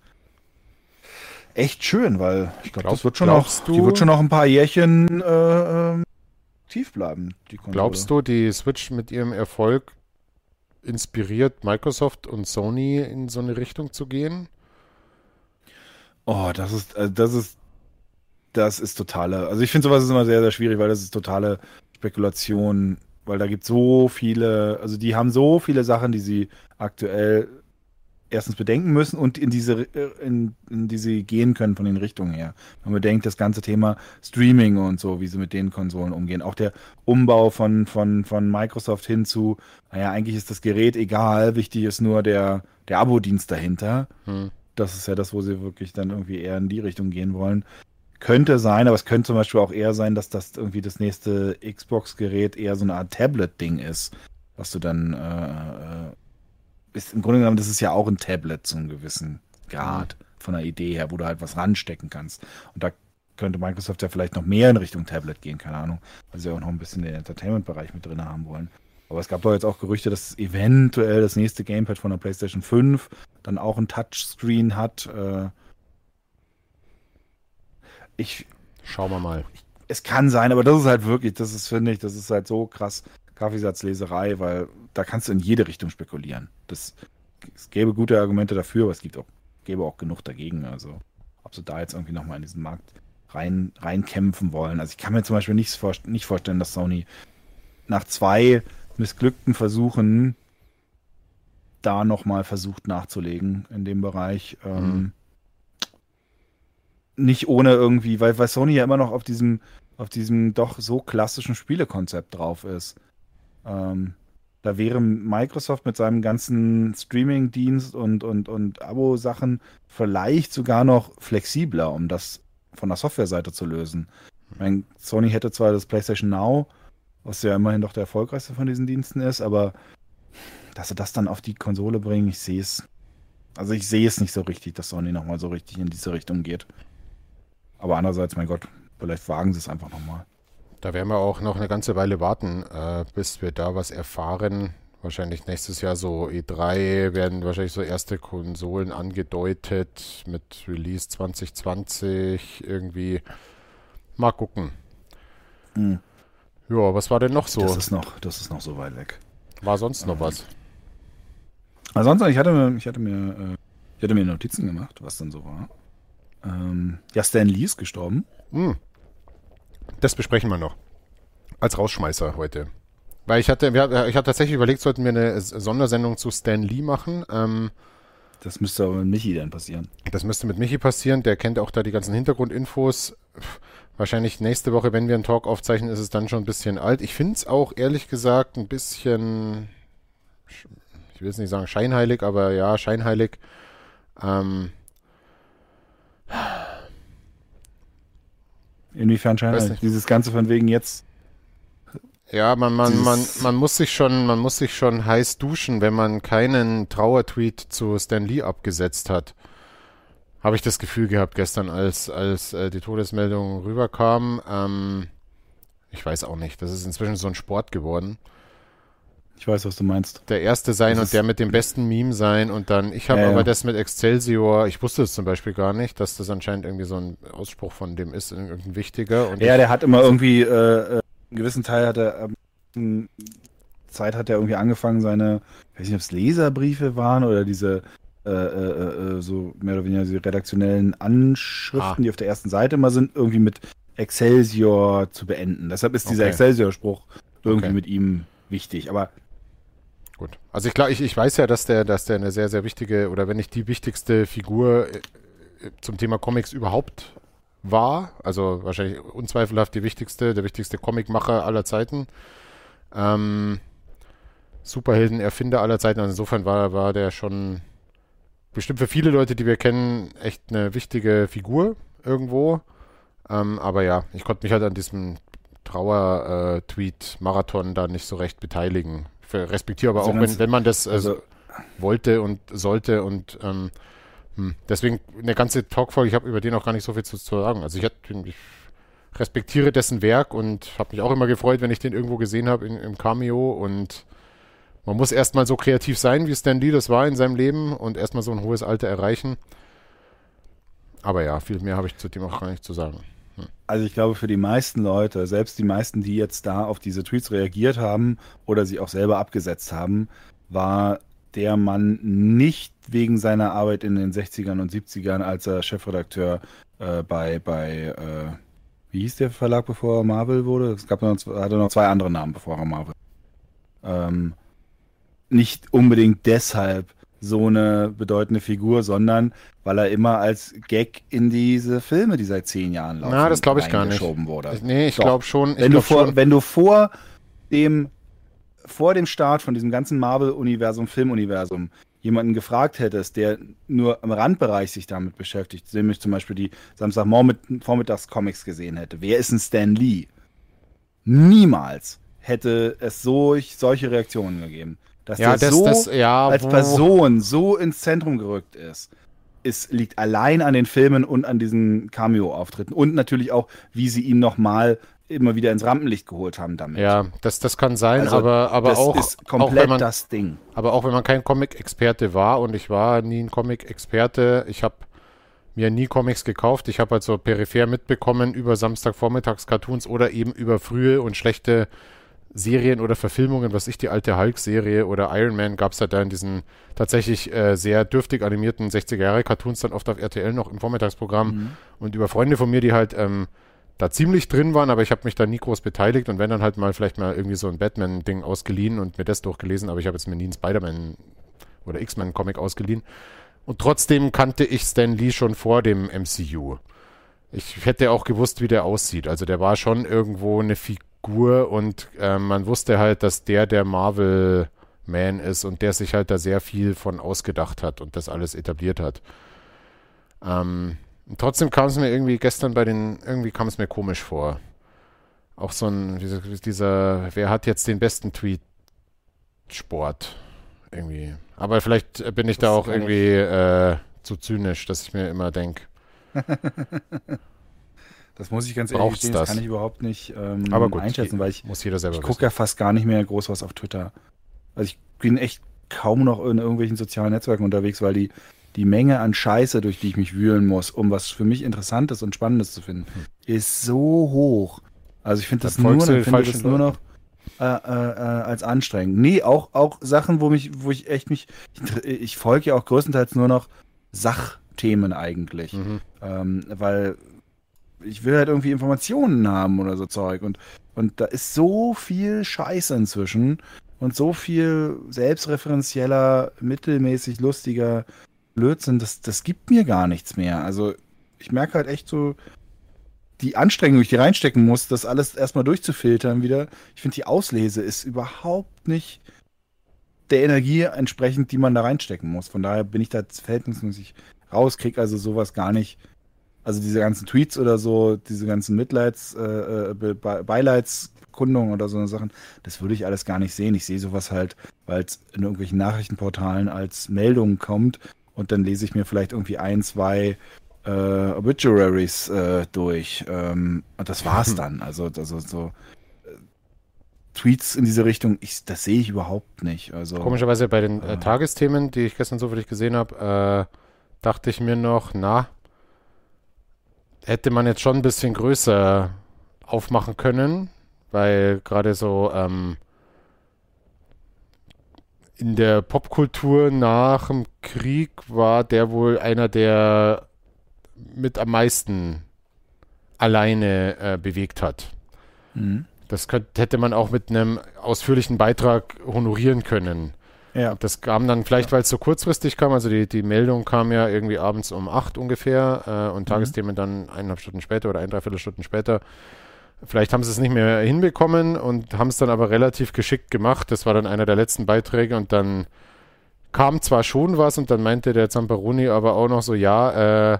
echt schön, weil ich glaube, Glaub- das wird schon noch, glaubst du- die wird schon noch ein paar Jährchen äh, ähm, tief bleiben, die Konsole. Glaubst du, die Switch mit ihrem Erfolg inspiriert Microsoft und Sony in so eine Richtung zu gehen? Oh, das ist, äh, das ist, das ist totale, also ich finde sowas ist immer sehr, sehr schwierig, weil das ist totale Spekulation, weil da gibt so viele, also die haben so viele Sachen, die sie aktuell erstens bedenken müssen und in diese, in, in die sie gehen können von den Richtungen her. Wenn man bedenkt, das ganze Thema Streaming und so, wie sie mit den Konsolen umgehen. Auch der Umbau von, von, von Microsoft hin zu, naja, eigentlich ist das Gerät egal, wichtig ist nur der, der Abo-Dienst dahinter. Hm. Das ist ja das, wo sie wirklich dann irgendwie eher in die Richtung gehen wollen. Könnte sein, aber es könnte zum Beispiel auch eher sein, dass das irgendwie das nächste Xbox-Gerät eher so eine Art Tablet-Ding ist, was du dann äh, ist im Grunde genommen, das ist ja auch ein Tablet zu einem gewissen Grad. von der Idee her, wo du halt was ranstecken kannst. Und da könnte Microsoft ja vielleicht noch mehr in Richtung Tablet gehen, keine Ahnung, weil sie auch noch ein bisschen den Entertainment-Bereich mit drin haben wollen. Aber es gab doch jetzt auch Gerüchte, dass eventuell das nächste Gamepad von der PlayStation fünf dann auch ein Touchscreen hat. Äh ich Schauen wir mal. Es kann sein, aber das ist halt wirklich, das ist, finde ich, das ist halt so krass Kaffeesatzleserei, weil da kannst du in jede Richtung spekulieren. Das, es gäbe gute Argumente dafür, aber es gibt auch, gäbe auch genug dagegen. Also, ob sie da jetzt irgendwie nochmal in diesen Markt rein, reinkämpfen wollen. Also, ich kann mir zum Beispiel nicht, nicht vorstellen, dass Sony nach zwei missglückten Versuchen da nochmal versucht nachzulegen in dem Bereich. Mhm. Ähm, nicht ohne irgendwie, weil, weil Sony ja immer noch auf diesem, auf diesem doch so klassischen Spielekonzept drauf ist. Ähm, da wäre Microsoft mit seinem ganzen Streaming-Dienst und, und, und Abo-Sachen vielleicht sogar noch flexibler, um das von der Softwareseite zu lösen. Ich meine, Sony hätte zwar das PlayStation Now, was ja immerhin doch der erfolgreichste von diesen Diensten ist, aber dass sie das dann auf die Konsole bringen, ich sehe es. Also ich sehe es nicht so richtig, dass Sony nochmal so richtig in diese Richtung geht. Aber andererseits, mein Gott, vielleicht wagen sie es einfach nochmal. Da werden wir auch noch eine ganze Weile warten, äh, bis wir da was erfahren. Wahrscheinlich nächstes Jahr so E drei werden wahrscheinlich so erste Konsolen angedeutet mit Release zwanzig zwanzig irgendwie. Mal gucken. Hm. Ja, was war denn noch so? Das ist noch, das ist noch so weit weg. War sonst noch ähm. was? Ansonsten, ich hatte mir, ich hatte mir, äh, ich hatte mir Notizen gemacht, was dann so war. Ähm, ja, Stan Lee ist gestorben. Hm. Das besprechen wir noch. Als Rausschmeißer heute. Weil ich hatte, wir, ich hatte tatsächlich überlegt, sollten wir eine Sondersendung zu Stan Lee machen. Ähm, das müsste aber mit Michi dann passieren. Das müsste mit Michi passieren. Der kennt auch da die ganzen Hintergrundinfos. Wahrscheinlich nächste Woche, wenn wir einen Talk aufzeichnen, ist es dann schon ein bisschen alt. Ich finde es auch, ehrlich gesagt, ein bisschen, ich will jetzt nicht sagen scheinheilig, aber ja, scheinheilig. Ähm, Inwiefern scheinheilig? Dieses Ganze von wegen jetzt. Ja, man, man, man, man muss sich schon, man muss sich schon heiß duschen, wenn man keinen Trauertweet zu Stan Lee abgesetzt hat. Habe ich das Gefühl gehabt gestern, als, als äh, die Todesmeldung rüberkam. Ähm, ich weiß auch nicht. Das ist inzwischen so ein Sport geworden. Ich weiß, was du meinst. Der Erste sein das und der mit dem besten Meme sein und dann, ich habe äh, aber ja. das mit Excelsior, ich wusste es zum Beispiel gar nicht, dass das anscheinend irgendwie so ein Ausspruch von dem ist, irgendein wichtiger. Und ja, der hat immer irgendwie, äh, einen gewissen Teil hat er, ähm, Zeit hat er irgendwie angefangen, seine, ich weiß nicht, ob es Leserbriefe waren oder diese, äh, äh, äh, so mehr oder weniger diese redaktionellen Anschriften, ah. die auf der ersten Seite immer sind, irgendwie mit Excelsior zu beenden. Deshalb ist dieser okay. Excelsior-Spruch irgendwie okay. mit ihm wichtig, aber gut. Also ich glaube, ich, ich weiß ja, dass der, dass der eine sehr, sehr wichtige, oder wenn nicht die wichtigste Figur äh, zum Thema Comics überhaupt war. Also wahrscheinlich unzweifelhaft die wichtigste, der wichtigste Comicmacher aller Zeiten. Ähm, Superhelden-Erfinder aller Zeiten. Also insofern war, war der schon bestimmt für viele Leute, die wir kennen, echt eine wichtige Figur irgendwo. Ähm, aber ja, ich konnte mich halt an diesem Trauer-Tweet-Marathon äh, da nicht so recht beteiligen. Ich respektiere aber also auch, wenn, wenn man das äh, also, wollte und sollte und ähm, hm, deswegen eine ganze Talkfolge, ich habe über den auch gar nicht so viel zu, zu sagen. Also ich, hat, ich respektiere dessen Werk und habe mich auch immer gefreut, wenn ich den irgendwo gesehen habe im Cameo und man muss erstmal so kreativ sein, wie Stan Lee das war in seinem Leben und erstmal so ein hohes Alter erreichen. Aber ja, viel mehr habe ich zu dem auch gar nicht zu sagen. Also ich glaube, für die meisten Leute, selbst die meisten, die jetzt da auf diese Tweets reagiert haben oder sie auch selber abgesetzt haben, war der Mann nicht wegen seiner Arbeit in den sechzigern und siebzigern, als er Chefredakteur äh, bei, bei äh, wie hieß der Verlag, bevor er Marvel wurde? Es gab noch, hatte noch zwei andere Namen, bevor er Marvel. Ähm, nicht unbedingt deshalb so eine bedeutende Figur, sondern weil er immer als Gag in diese Filme, die seit zehn Jahren laufen, Na, das glaube ich gar nicht. Wurde. Nee, ich glaube schon. Ich wenn, glaub du vor, schon. wenn du vor dem vor dem Start von diesem ganzen Marvel-Universum, Filmuniversum, jemanden gefragt hättest, der nur im Randbereich sich damit beschäftigt, nämlich zum Beispiel die Samstagvormittags-Comics gesehen hätte, wer ist ein Stan Lee? Niemals hätte es so, solche Reaktionen gegeben. Dass ja, der das, so das, ja, als Person so ins Zentrum gerückt ist. es liegt allein an den Filmen und an diesen Cameo-Auftritten. Und natürlich auch, wie sie ihn nochmal immer wieder ins Rampenlicht geholt haben damit. Ja, das, das kann sein, Also, aber, aber das auch, ist komplett auch wenn man, das Ding. aber auch wenn man kein Comic-Experte war, und ich war nie ein Comic-Experte, ich habe mir nie Comics gekauft, ich habe halt so peripher mitbekommen über Samstagvormittags-Cartoons oder eben über frühe und schlechte Serien oder Verfilmungen, was ich, die alte Hulk-Serie oder Iron Man, gab es halt da in diesen tatsächlich äh, sehr dürftig animierten sechziger-Jahre-Cartoons dann oft auf R T L noch im Vormittagsprogramm Mhm. und über Freunde von mir, die halt ähm, da ziemlich drin waren, aber ich habe mich da nie groß beteiligt und wenn dann halt mal vielleicht mal irgendwie so ein Batman-Ding ausgeliehen und mir das durchgelesen, aber ich habe jetzt mir nie einen Spider-Man oder X-Men-Comic ausgeliehen. Und trotzdem kannte ich Stan Lee schon vor dem M C U. Ich hätte auch gewusst, wie der aussieht. Also der war schon irgendwo eine Figur und äh, man wusste halt, dass der der Marvel-Man ist und der sich halt da sehr viel von ausgedacht hat und das alles etabliert hat. Ähm, und trotzdem kam es mir irgendwie gestern bei den, irgendwie kam es mir komisch vor. Auch so ein, dieser, dieser wer hat jetzt den besten Tweet-Sport? Irgendwie. Aber vielleicht bin ich Das da ist auch gar irgendwie äh, zu zynisch, dass ich mir immer denke, Das muss ich ganz ehrlich braucht's gestehen, das das? kann ich überhaupt nicht ähm, Aber gut, einschätzen, weil ich, muss jeder selber ich wissen. gucke ja fast gar nicht mehr groß was auf Twitter. Also ich bin echt kaum noch in irgendwelchen sozialen Netzwerken unterwegs, weil die, die Menge an Scheiße, durch die ich mich wühlen muss, um was für mich Interessantes und Spannendes zu finden, ist so hoch. Also ich finde das, Dann nur, folgst du ich den finde falschen das nur noch äh, äh, äh, als anstrengend. Nee, auch, auch Sachen, wo mich, wo ich echt mich, ich, ich folge ja auch größtenteils nur noch Sachthemen eigentlich. Mhm. Ähm, weil ich will halt irgendwie Informationen haben oder so Zeug. Und, und da ist so viel Scheiße inzwischen und so viel selbstreferenzieller, mittelmäßig lustiger Blödsinn, das, das gibt mir gar nichts mehr. Also ich merke halt echt so die Anstrengung, die ich hier reinstecken muss, das alles erstmal durchzufiltern wieder. Ich finde, die Auslese ist überhaupt nicht der Energie entsprechend, die man da reinstecken muss. Von daher bin ich da verhältnismäßig raus, krieg also sowas gar nicht. Also diese ganzen Tweets oder so, diese ganzen Mitleids, äh, Be Be Beileidskundungen oder so eine Sachen, das würde ich alles gar nicht sehen. Ich sehe sowas halt, weil es in irgendwelchen Nachrichtenportalen als Meldung kommt und dann lese ich mir vielleicht irgendwie ein, zwei äh, Obituaries äh, durch. Ähm, und das war's dann. Also, also so äh, Tweets in diese Richtung, ich, das sehe ich überhaupt nicht. Also, Komischerweise bei den äh, äh, Tagesthemen, die ich gestern so für dich gesehen habe, äh, dachte ich mir noch, na, hätte man jetzt schon ein bisschen größer aufmachen können, weil gerade so ähm, in der Popkultur nach dem Krieg war der wohl einer der mit am meisten alleine äh, bewegt hat. mhm. Das könnt, hätte man auch mit einem ausführlichen Beitrag honorieren können. Ja. Das kam dann vielleicht, weil es so kurzfristig kam, also die, die Meldung kam ja irgendwie abends um acht ungefähr äh, und Tagesthemen dann eineinhalb Stunden später oder ein, dreiviertel Stunden später. Vielleicht haben sie es nicht mehr hinbekommen und haben es dann aber relativ geschickt gemacht. Das war dann einer der letzten Beiträge und dann kam zwar schon was und dann meinte der Zamperoni aber auch noch so, ja, äh,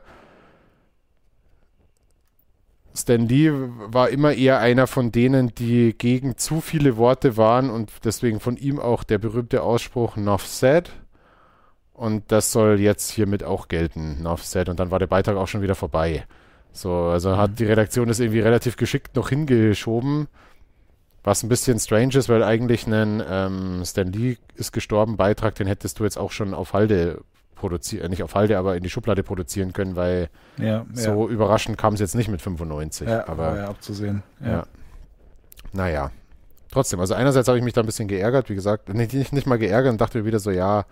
Stan Lee war immer eher einer von denen, die gegen zu viele Worte waren und deswegen von ihm auch der berühmte Ausspruch Nuff said. Und das soll jetzt hiermit auch gelten, Nuff said. Und dann war der Beitrag auch schon wieder vorbei. So, also hat die Redaktion das irgendwie relativ geschickt noch hingeschoben, was ein bisschen strange ist, weil eigentlich ein ähm, Stan Lee ist gestorben Beitrag, den hättest du jetzt auch schon auf Halde produzieren, nicht auf Halde, aber in die Schublade produzieren können, weil Ja, so überraschend kam es jetzt nicht mit fünfundneunzig. ja, aber war ja abzusehen. Ja. ja. Naja. Trotzdem, also einerseits habe ich mich da ein bisschen geärgert, wie gesagt, nicht, nicht, nicht mal geärgert und dachte mir wieder so, ja,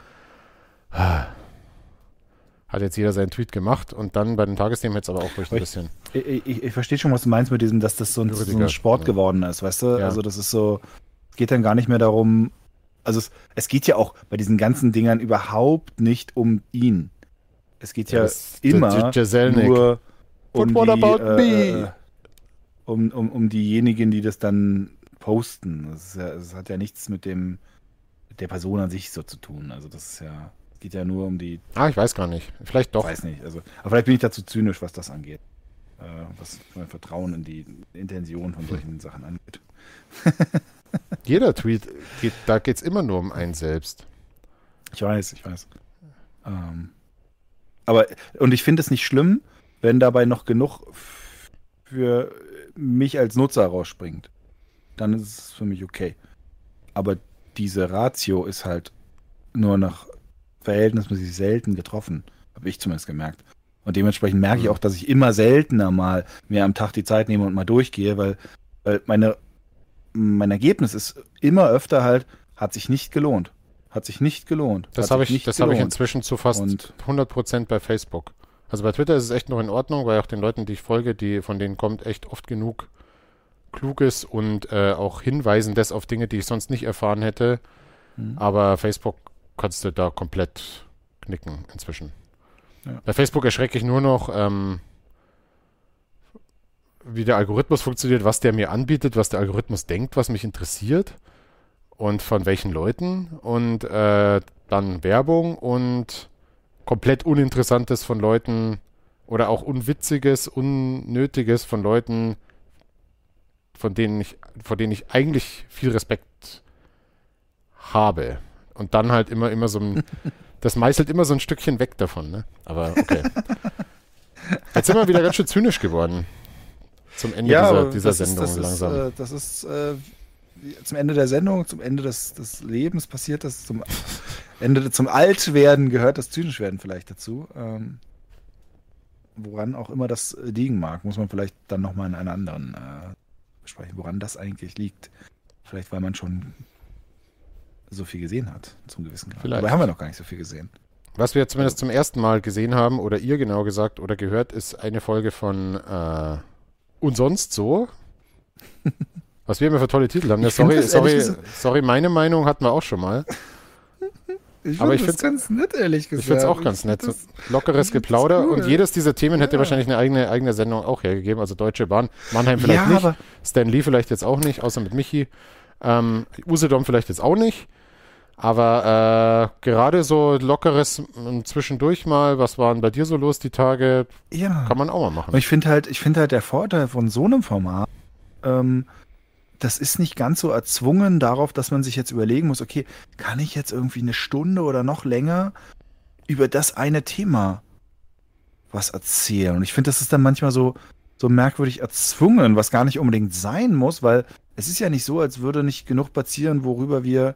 hat jetzt jeder seinen Tweet gemacht und dann bei den Tagesthemen jetzt aber auch durch ein Aber bisschen. Ich, ich, ich verstehe schon, was du meinst mit diesem, dass das so ein, so Würdiger, ein Sport ja. geworden ist, weißt du? Ja. Also das ist so, es geht dann gar nicht mehr darum, also es, es geht ja auch bei diesen ganzen Dingern überhaupt nicht um ihn. Es geht ja, Ja, das- immer J- Jeselnik. nur um But what die, about äh, me? äh, um, um, um diejenigen, die das dann posten. Das, ist ja, das hat ja nichts mit dem mit der Person an sich so zu tun. Also das ist ja, es geht ja nur um die, Ah, ich weiß gar nicht. Vielleicht doch. ich weiß nicht. Also, aber vielleicht bin ich dazu zynisch, was das angeht. Äh, was mein Vertrauen in die Intention von solchen Sachen angeht. Jeder Tweet, geht, da geht es immer nur um einen selbst. Ich weiß, ich weiß. Ähm, Aber, und ich finde es nicht schlimm, wenn dabei noch genug für mich als Nutzer rausspringt. Dann ist es für mich okay. Aber diese Ratio ist halt nur noch verhältnismäßig selten getroffen. Habe ich zumindest gemerkt. Und dementsprechend merke ich auch, dass ich immer seltener mal mir am Tag die Zeit nehme und mal durchgehe, weil, weil meine, mein Ergebnis ist immer öfter halt, hat sich nicht gelohnt. Hat sich nicht gelohnt. Das habe ich, das habe ich inzwischen zu fast und hundert Prozent bei Facebook. Also bei Twitter ist es echt noch in Ordnung, weil auch den Leuten, die ich folge, die, von denen kommt echt oft genug Kluges und äh, auch Hinweisendes auf Dinge, die ich sonst nicht erfahren hätte. Mhm. Aber Facebook kannst du da komplett knicken inzwischen. Ja. Bei Facebook erschrecke ich nur noch, ähm, wie der Algorithmus funktioniert, was der mir anbietet, was der Algorithmus denkt, was mich interessiert und von welchen Leuten und äh, dann Werbung und komplett Uninteressantes von Leuten oder auch Unwitziges, Unnötiges von Leuten, von denen ich, vor denen ich eigentlich viel Respekt habe. Und dann halt immer, immer so ein, das meißelt immer so ein Stückchen weg davon, ne? Aber okay. Jetzt sind wir wieder ganz schön zynisch geworden. Zum Ende ja, dieser, dieser das Sendung ist, das langsam. Ist, äh, das ist äh, zum Ende der Sendung, zum Ende des, des Lebens passiert das, zum Ende, zum Altwerden gehört das Zynischwerden vielleicht dazu. Ähm, woran auch immer das liegen mag, muss man vielleicht dann nochmal in einer anderen äh, besprechen, woran das eigentlich liegt. Vielleicht, weil man schon so viel gesehen hat, zum gewissen Grad. Vielleicht. Aber haben wir noch gar nicht so viel gesehen. Was wir zumindest zum ersten Mal gesehen haben, oder ihr genau gesagt, oder gehört, ist eine Folge von äh, Und sonst so. Was wir immer für tolle Titel haben. Ja, sorry, sorry, sorry, meine Meinung hatten wir auch schon mal. Ich aber find ich finde es ganz nett, ehrlich gesagt. Ich finde es auch ganz nett. So lockeres Geplauder. Cool. Und jedes dieser Themen ja. hätte wahrscheinlich eine eigene, eigene Sendung auch hergegeben. Also Deutsche Bahn. Mannheim vielleicht ja, nicht. Stan Lee vielleicht jetzt auch nicht, außer mit Michi. Ähm, Usedom vielleicht jetzt auch nicht. Aber äh, gerade so lockeres zwischendurch mal, was war denn bei dir so los die Tage, ja. kann man auch mal machen. Und ich finde halt, ich finde halt der Vorteil von so einem Format, ähm, das ist nicht ganz so erzwungen darauf, dass man sich jetzt überlegen muss, okay, kann ich jetzt irgendwie eine Stunde oder noch länger über das eine Thema was erzählen? Und ich finde, das ist dann manchmal so, so merkwürdig erzwungen, was gar nicht unbedingt sein muss, weil es ist ja nicht so, als würde nicht genug passieren, worüber wir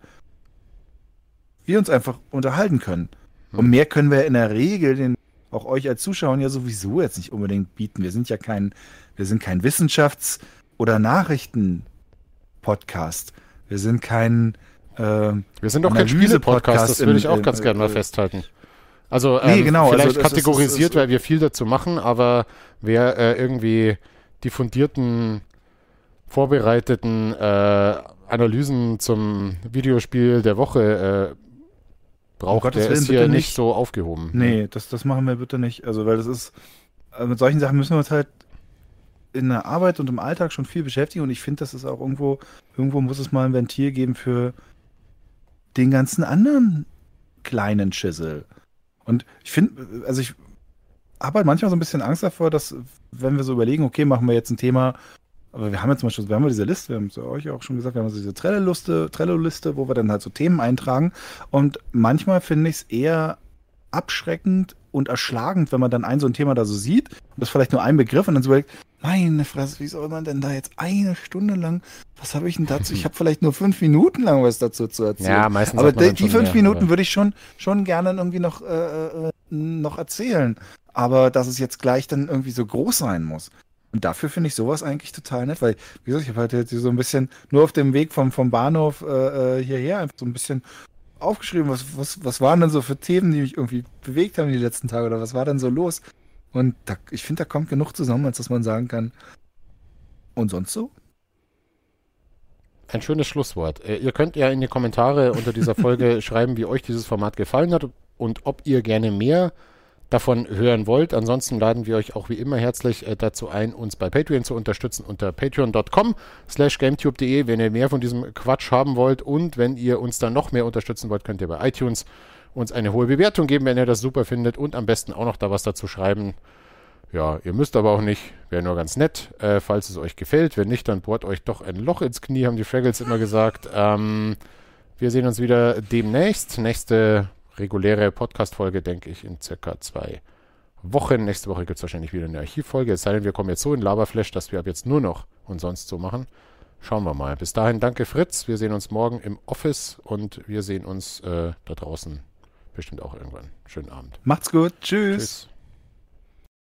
wir uns einfach unterhalten können. Hm. Und mehr können wir in der Regel den, auch euch als Zuschauern ja sowieso jetzt nicht unbedingt bieten. Wir sind ja kein, wir sind kein Wissenschafts- oder Nachrichten-Podcast. Wir sind kein äh, Wir sind doch kein Spiele-Podcast, das würde ich auch ganz gerne mal festhalten. Also ähm, nee, genau, vielleicht also, kategorisiert, ist, ist, ist, weil wir viel dazu machen, aber wer äh, irgendwie die fundierten, vorbereiteten äh, Analysen zum Videospiel der Woche äh, braucht, um der ist hier nicht so aufgehoben. Nee, ne? das, das machen wir bitte nicht. Also, weil das ist, also mit solchen Sachen müssen wir uns halt in der Arbeit und im Alltag schon viel beschäftigen und ich finde, das ist auch irgendwo, irgendwo muss es mal ein Ventil geben für den ganzen anderen kleinen Schissel. Und ich finde, also ich habe halt manchmal so ein bisschen Angst davor, dass, wenn wir so überlegen, okay, machen wir jetzt ein Thema, aber wir haben jetzt zum Beispiel, wir haben diese Liste, wir haben es euch auch schon gesagt, wir haben so diese Trello-Liste, Trello-Liste, wo wir dann halt so Themen eintragen. Und manchmal finde ich es eher abschreckend und erschlagend, wenn man dann ein so ein Thema da so sieht und das vielleicht nur ein Begriff und dann so überlegt, meine Fresse, wie soll man denn da jetzt eine Stunde lang, was habe ich denn dazu? Ich habe vielleicht nur fünf Minuten lang was dazu zu erzählen. Ja, meistens aber die, die fünf mehr, Minuten aber. würde ich schon, schon gerne irgendwie noch, äh, noch erzählen. Aber dass es jetzt gleich dann irgendwie so groß sein muss. Und dafür finde ich sowas eigentlich total nett, weil, wie gesagt, ich habe halt jetzt so ein bisschen nur auf dem Weg vom, vom Bahnhof äh, hierher einfach so ein bisschen aufgeschrieben, was, was, was waren denn so für Themen, die mich irgendwie bewegt haben die letzten Tage oder was war denn so los? Und da, ich finde, da kommt genug zusammen, als dass man sagen kann, und sonst so? Ein schönes Schlusswort. Äh, ihr könnt ja in die Kommentare unter dieser Folge schreiben, wie euch dieses Format gefallen hat und ob ihr gerne mehr davon hören wollt. Ansonsten laden wir euch auch wie immer herzlich äh, dazu ein, uns bei Patreon zu unterstützen unter patreon.com slash gametube.de, wenn ihr mehr von diesem Quatsch haben wollt und wenn ihr uns dann noch mehr unterstützen wollt, könnt ihr bei iTunes uns eine hohe Bewertung geben, wenn ihr das super findet und am besten auch noch da was dazu schreiben. Ja, ihr müsst aber auch nicht, wäre nur ganz nett, äh, falls es euch gefällt. Wenn nicht, dann bohrt euch doch ein Loch ins Knie, haben die Fraggles immer gesagt. Ähm, wir sehen uns wieder demnächst. Nächste reguläre Podcast-Folge, denke ich, in circa zwei Wochen. Nächste Woche gibt es wahrscheinlich wieder eine Archivfolge. Es sei denn, wir kommen jetzt so in Laberflash, dass wir ab jetzt nur noch und sonst so machen. Schauen wir mal. Bis dahin, danke Fritz. Wir sehen uns morgen im Office und wir sehen uns äh, da draußen bestimmt auch irgendwann. Schönen Abend. Macht's gut. Tschüss. Tschüss.